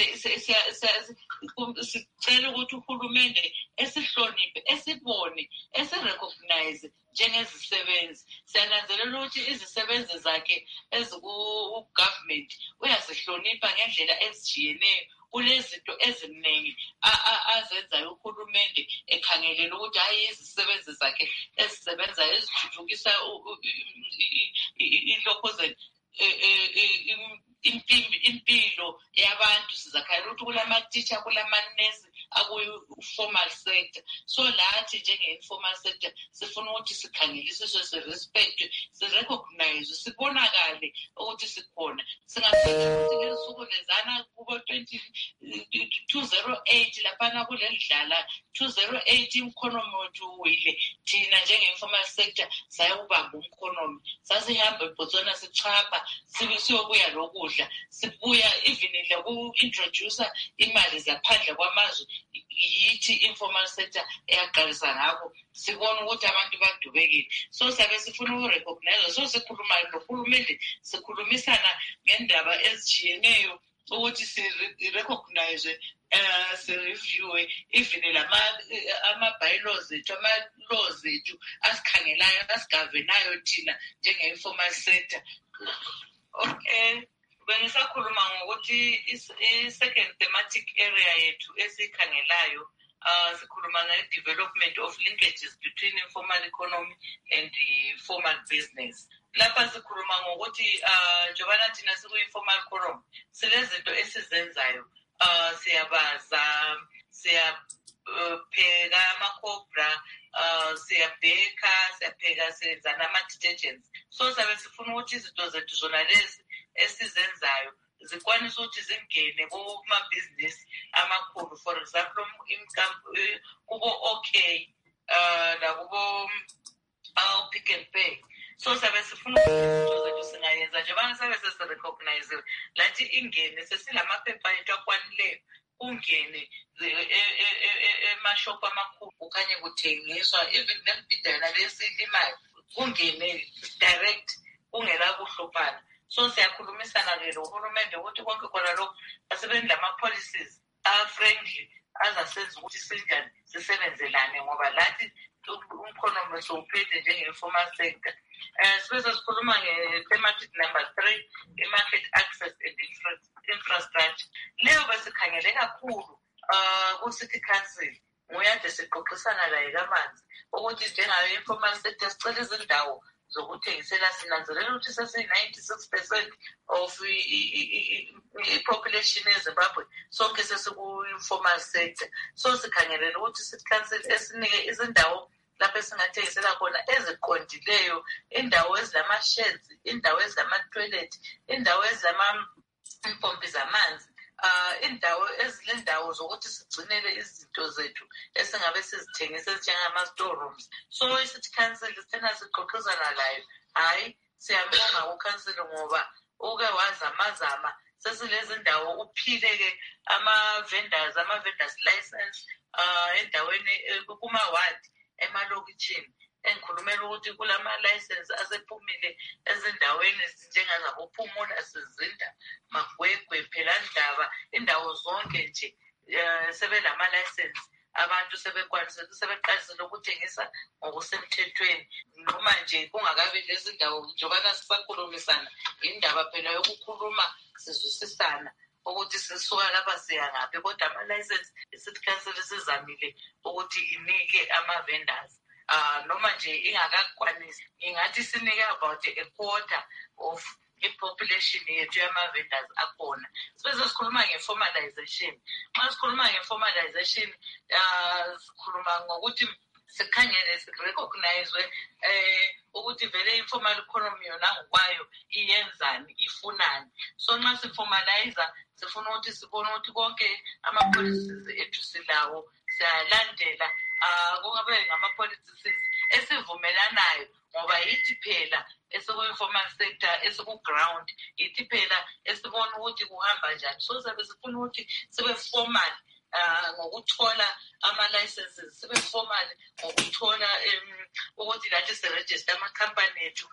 sicela ukuthi uhulumende esihloniphe esibone esirecognize njengezisebenzi. Siyananzelela ukuthi izisebenzi zakhe eziku-government uyazihlonipha ngendlela ezijiyeneyo. Kulezinto eziningi azenzayo uhulumende ekhangelela ukuthi hayi izisebenzi zakhe ezisebenza ezithuthukisa ilokhoze impilo yabantu sizakhala ukuthi kulamatitsha kulamanesi akuyi-formal sector. So lathi njenge-informal sector sifuna ukuthi sikhangelisiswe si-respect si-recognize sibonakale ukuthi sikhona. Singaphinde ukuthi ngezinsuku lezana kubo two thousand eight laphana kuleli dlala two thousand eight umkhonomi wethu uwile thina njenge-informal sector sayakubamba umkhonomi sasihamba eBotswana sichapha siyobuya lokudla sibuya even loku-introducer imali zaphandle kwamazwe yithi informal sector eyaqalisa ngakho sibona ukuthi abantu badubekile. So sabe sifuna ukurecognize so sikhuluma nohulumende sikhulumisana ngendaba ezijiyeneyo ukuthi si-recognize uh, si-reviewe even ama-bylaws ethu ama-laws ethu asikhangelayo asigavenayo thina njenge-informal sector. Okay, bengisakhuluma ngokuthi i-second thematic area yethu esikhangelayo uh, sikhuluma nge-development of linkages between informal economy and the formal business. Lapha sikhuluma ngokuthi uh, njobana thina siku-informal economy silezinto esizenzayo uh, siyabaza, siyapheka amakobra, uh, siyabheka, siyapheka, senza nama-detergents. So sabe sifuna ukuthi izinto zethu zona lezi esizenzayo zikwanisa ukuthi zingene kumabhizinisi amakhulu, for example kubo OK uh, nakubo uh, Pick and Pay. So sabe sifuna ukuthi izinto zethu singayenza njebana sabe sesirecognize lathi ingene sesilamaphepha ethu akwanileyo kungene emashop amakhulu okanye kuthengiswa even nembidana lesilimayo kungene direct kungela kuhlupana. So siyakhulumisana ke lo uhulumende ukuthi konke khona lokho asebenzisa ama-policies a-friendly azasenza ukuthi sinjani sisebenzelane ngoba lathi umkhonomi sowuphethe njenge-informal sector. Um sibese sikhuluma nge-thematic number three, i-market access and infra- infrastructure. Leyo besikhangele kakhulu um ku-city council nguyade siqoqisana laye kamanzi ukuthi njengayo informal sector sicela izindawo zokuthengisela. Sinanzelela ukuthi sesiyi-ninety-six percent of i-population eZimbabwe sonke sesiku-informal sector. So sikhangelela ukuthi city council esinike izindawo lapho esingathengisela khona eziqondileyo, indawo ezilama-sheds, indawo ezilama-toilet, indawo ezilama-impompi zamanzi, uh, indawo ezilendawo zokuthi sigcinele izinto zethu esingabe sizithengise njengama-store rooms. So i-city council sithena siqoqizana layo. Hayi, siyambonga ku-council ngoba uke wazamazama sesilezi ndawo uphile-ke ama-vendors, ama-vendors license uh, endaweni kuma-ward emalokitshini. Engikhulumela ukuthi kulama-license asephumile ezindaweni ezinjengazabo Phumula, Sizinda, Magwegwe, Phelandaba, indawo zonke nje uh, sebelama-license. Abantu sebekwanisa sebeqalisile ukuthengisa ngokusemthethweni noma nje kungakabi lezi ndawo njobana sisakhulumisana indaba phela yokukhuluma sizwisisana ukuthi sisuka lapha siya ngaphi, kodwa ama-license i-city council sizamile ukuthi inike ama-vendors uh, noma nje ingakakwanisi ingathi sinike about a quarter of i-population yethu yama-vendors akhona. Sibese sikhuluma nge-formalization. Xa sikhuluma nge-formalization uh, sikhuluma ngokuthi sikhangele sirecognizwe eh ukuthi vele informal economy yona ngokwayo iyenzani ifunani. So nxa siformalize sifuna ukuthi sibone ukuthi konke ama-policies ethu silawo siyalandela uh, kungabe ngama-policies esivumelanayo ngoba yithi phela esiku-informal sector esiku-ground yithi phela esibona ukuthi kuhamba njani. So sabe sifuna ukuthi sibe formal uh, ngokuthola ama-licenses, sibe formal ngokuthola um, ukuthi lathi siregister ama-company ethu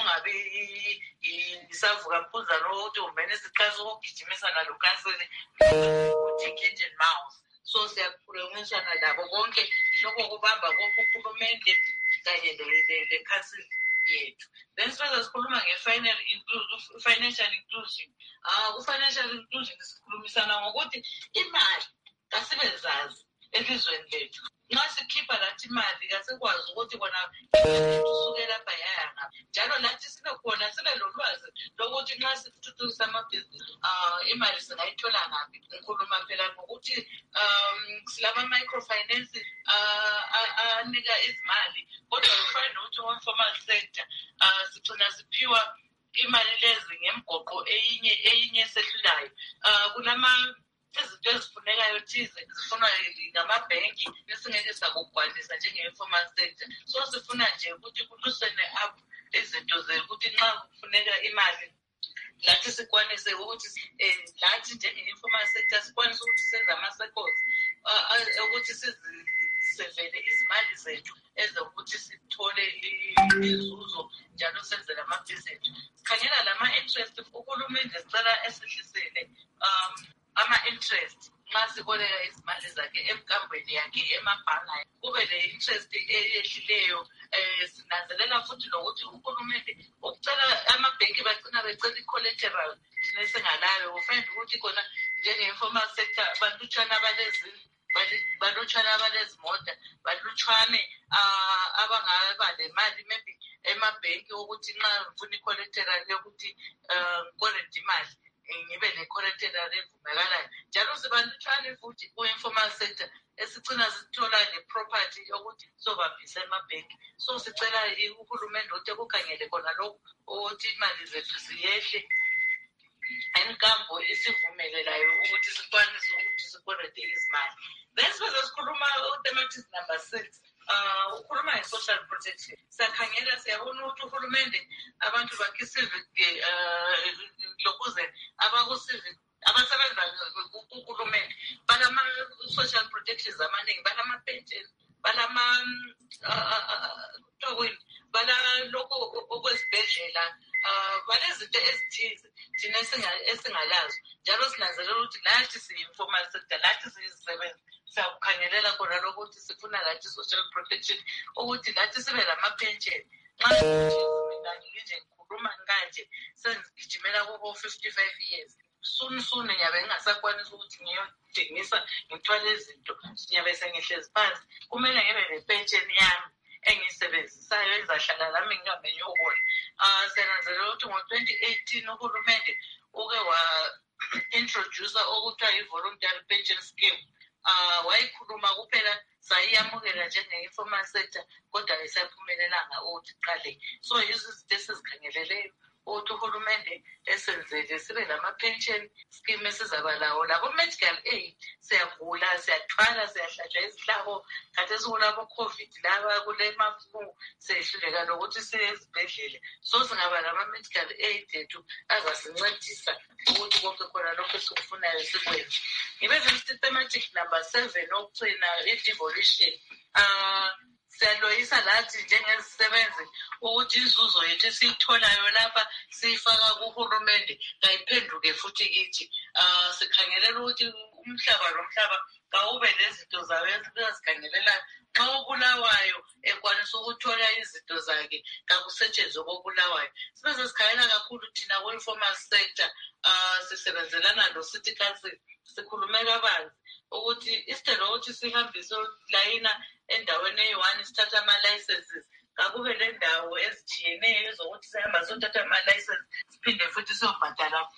kungabi isavuka mphuzane ukuthi umene siqasa ukugijimisana lo kansini ukuthi cat and mouse. So siyakhulumisana labo konke lokho kubamba konke uhulumende kanye le-council yethu. Then sibese sikhuluma nge-final inclusion, financial inclusion. Ah, ku-financial inclusion sikhulumisana ngokuthi imali kasibezazi elizweni lethu. Nxa sikhipha lathi imali kasikwazi ukuthi kona isuke lapha yaya ngaphi. Njalo lathi sibe khona sibe lolwazi lokuthi nxa sithuthukisa amabhizinisi uh, imali singayithola ngaphi. Ngikhuluma phela ngokuthi um, silama-microfinance uh, anika izimali kodwa ufane nokuthi one-formal sector uh, sigcina siphiwa imali lezi ngemgoqo eyinye eyinye esehlulayo. Uh, kulama izinto ezifunekayo thize zifunwa ngamabhenki nesingeke sakugcwalisa njenge-informal sector. So sifuna nje ukuthi kulusene up izinto zokuthi nxa kufuneka imali lathi sikwanise ukuthi eh, lathi njenge-informal sector sikwanise ukuthi senze ama-circles ukuthi sizisevele izimali zethu ezokuthi sithole izuzo njalo senze lamabhizinisi. Sikhangela lama-interest uhulumende sicela esihlisele um ama-interest nxa siboleka izimali zakhe emkambweni yakhe emabhanga kube le-interest eyehlileyo um sinanzelela futhi nokuthi uhulumende ukucela amabhenki bagcina becela i-collateral thina esingalayo. Ufind ukuthi khona njenge-informal sector balutshwana abalezindlu, balutshwana abalezimota, balutshwane abangaba nemali maybe emabhenki ukuthi nxa ngifuna i-collateral yokuthi ngorent imali ngibe ne-collateral evumekalayo. Njalo sibalutshwane futhi ku-informal sector esicina sithola le-property yokuthi sobabhisa emabhenki. So sicela uhulumende ukuthi kukhangele khona lokhu ukuthi imali zethu ziyehle enkambo isivumelelayo ukuthi sikwanise ukuthi sikorede izimali. Then sibe sikhuluma u-thematic number six. Uh, ukhuluma nge-social protection. Siyakhangela siyabona ukuthi uhulumende abantu bakhi-civic lokuze abaku-civic abasebenza kuhulumende balama-social protections amaningi, balama-pension, balama tokwini, balalokho okwesibhedlela, balezinto ezithize thina esingalazo. Njalo sinanzelela ukuthi lathi siyi-informal sector, lathi siyizisebenzi, siyakukhangelela khona lokuthi sifuna lathi social protection, ukuthi lathi sibe lama-pension. Nxa mina nginje ngikhuluma kanje sengigijimela kubo fifty-five years. Soon soon ngiyabe ngingasakwanisa ukuthi ngiyodingisa ngithwale izinto, ngiyabe sengihlezi phansi. Kumele ngibe ne-pension yami engiyisebenzisayo ezahlala lami ngihambe ngiyobona. Uh, Senanzelela ukuthi ngo-twenty eighteen uhulumende uke wa-introduce okuthiwa yi-voluntary pension scheme. Uh, wayikhuluma kuphela sayiyamukela njenge-informal sector kodwa ayisaphumelelanga ukuthi qale. So yizo izinto esizikhangeleleyo ukuthi uhulumende esenzele sibe lama-pension scheme esizaba lawo. Labo-medical aid siyagula, siyathwala, siyahlatshwa izihlabo, khathi esikulabo-COVID laba kule maflu sehluleka lokuthi siye ezibhedlela. So singaba lama-medical aid ethu azasincedisa ukuthi konke khona lokho esikufunayo sikwenze. Ngibe systematic number seven okugcina i-devolution. Uh, Siyaloyisa lathi njengezisebenzi ukuthi izuzo yethu esiyitholayo lapha siyifaka kuhulumende kayiphenduke futhi kithi. Uh, sikhangelela ukuthi umhlaba lomhlaba kawube nezinto zawo ezikhangelelayo. Xa ubulawayo ekwanisa ukuthola izinto zakhe kakusetshenzwe kobulawayo. Sibe sesikhangela kakhulu thina ku-informal sector, uh, sisebenzelana lo-city council, sikhulume kabanzi ukuthi instead ukuthi sihambise layina endaweni eyi-one sithatha ama-licenses, kakube le ndawo ezithiyeneyo zokuthi sihamba siyothatha ama-license siphinde futhi siyobhadala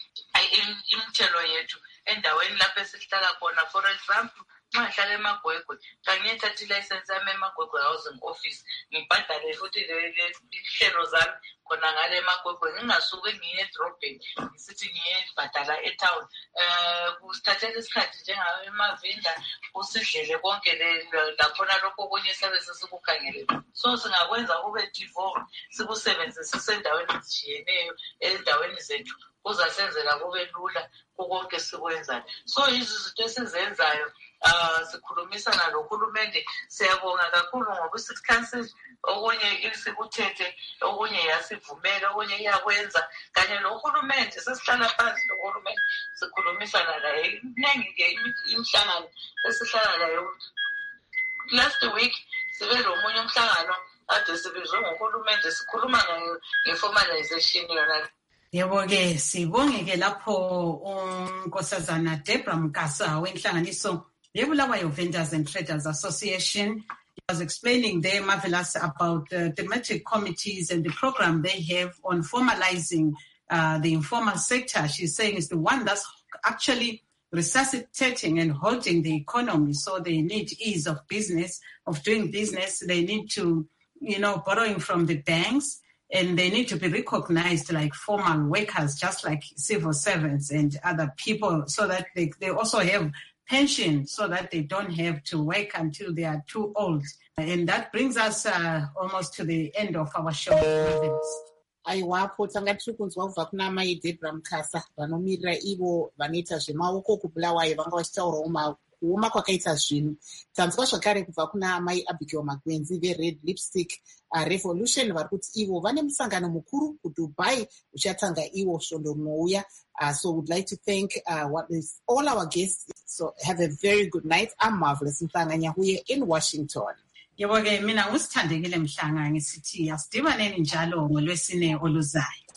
imithelo yethu endaweni lapho esihlala khona. For example, nxa ngihlala eMagwegwe kangiyethatha ilicense yami eMagwegwe housing office ngibhadale futhi ihlelo zami khona ngale eMagwegwe ngingasuke ngiye edrobheni ngisithi ngiyebhadala etown. Um kusithathela isikhathi njengayo emavinda kusidlele konke lakhona lokho okunye siyabe sesikukhangele. So singakwenza kube devolve sikusebenzise sisendaweni ezitshiyeneyo endaweni zethu kuzasenzela kube lula kukonke sikwenzayo. So yizo zinto esizenzayo. Uh, sikhulumisana nohulumende, siyabonga kakhulu ngoba i-city council okunye isikuthethe, okunye yasivumela, okunye iyakwenza kanye nohulumende. Sesihlala phansi nohulumende sikhulumisana laye. Iningi-ke imihlangano esihlala layo. Last week sibe lomunye umhlangano ade sibizwe ngohulumende sikhuluma nge-formalization yona. Yebo-ke sibonge-ke lapho unkosazana Deborah Mkasa wenhlanganiso yeBulawayo Vendors and Traders Association was explaining there, marvelous, about the thematic committees and the program they have on formalizing uh, the informal sector. She's saying it's the one that's actually resuscitating and holding the economy. So they need ease of business, of doing business. They need to, you know, borrowing from the banks, and they need to be recognized like formal workers, just like civil servants and other people, so that they, they also have pension, so that they don't have to work until they are too old. And that brings us uh, almost to the end of our show. Aiwapo tanga tiri kunzwa kubva kuna mai Deborah Mkasa vanomirira ivo vanoita zvemaoko kuBulawayo vanga vachitaurawo kuoma kwakaita zvinhu. Tanzwa zvakare kubva kuna mai Abigail Magwenzi veRed Lipstick uh, Revolution vari kuti ivo vane musangano mukuru kuDubai uchatanga ivo svondo rinouya. Uh, so we'd like to thank uh, what is all our guests. So have a very good night. I'm Marvelous Mhlanga Nyahuye in Washington. Yebo ke mina ngusithandekile Mhlanga ngisithi asidibaneni njalo ngolwesine oluzayo.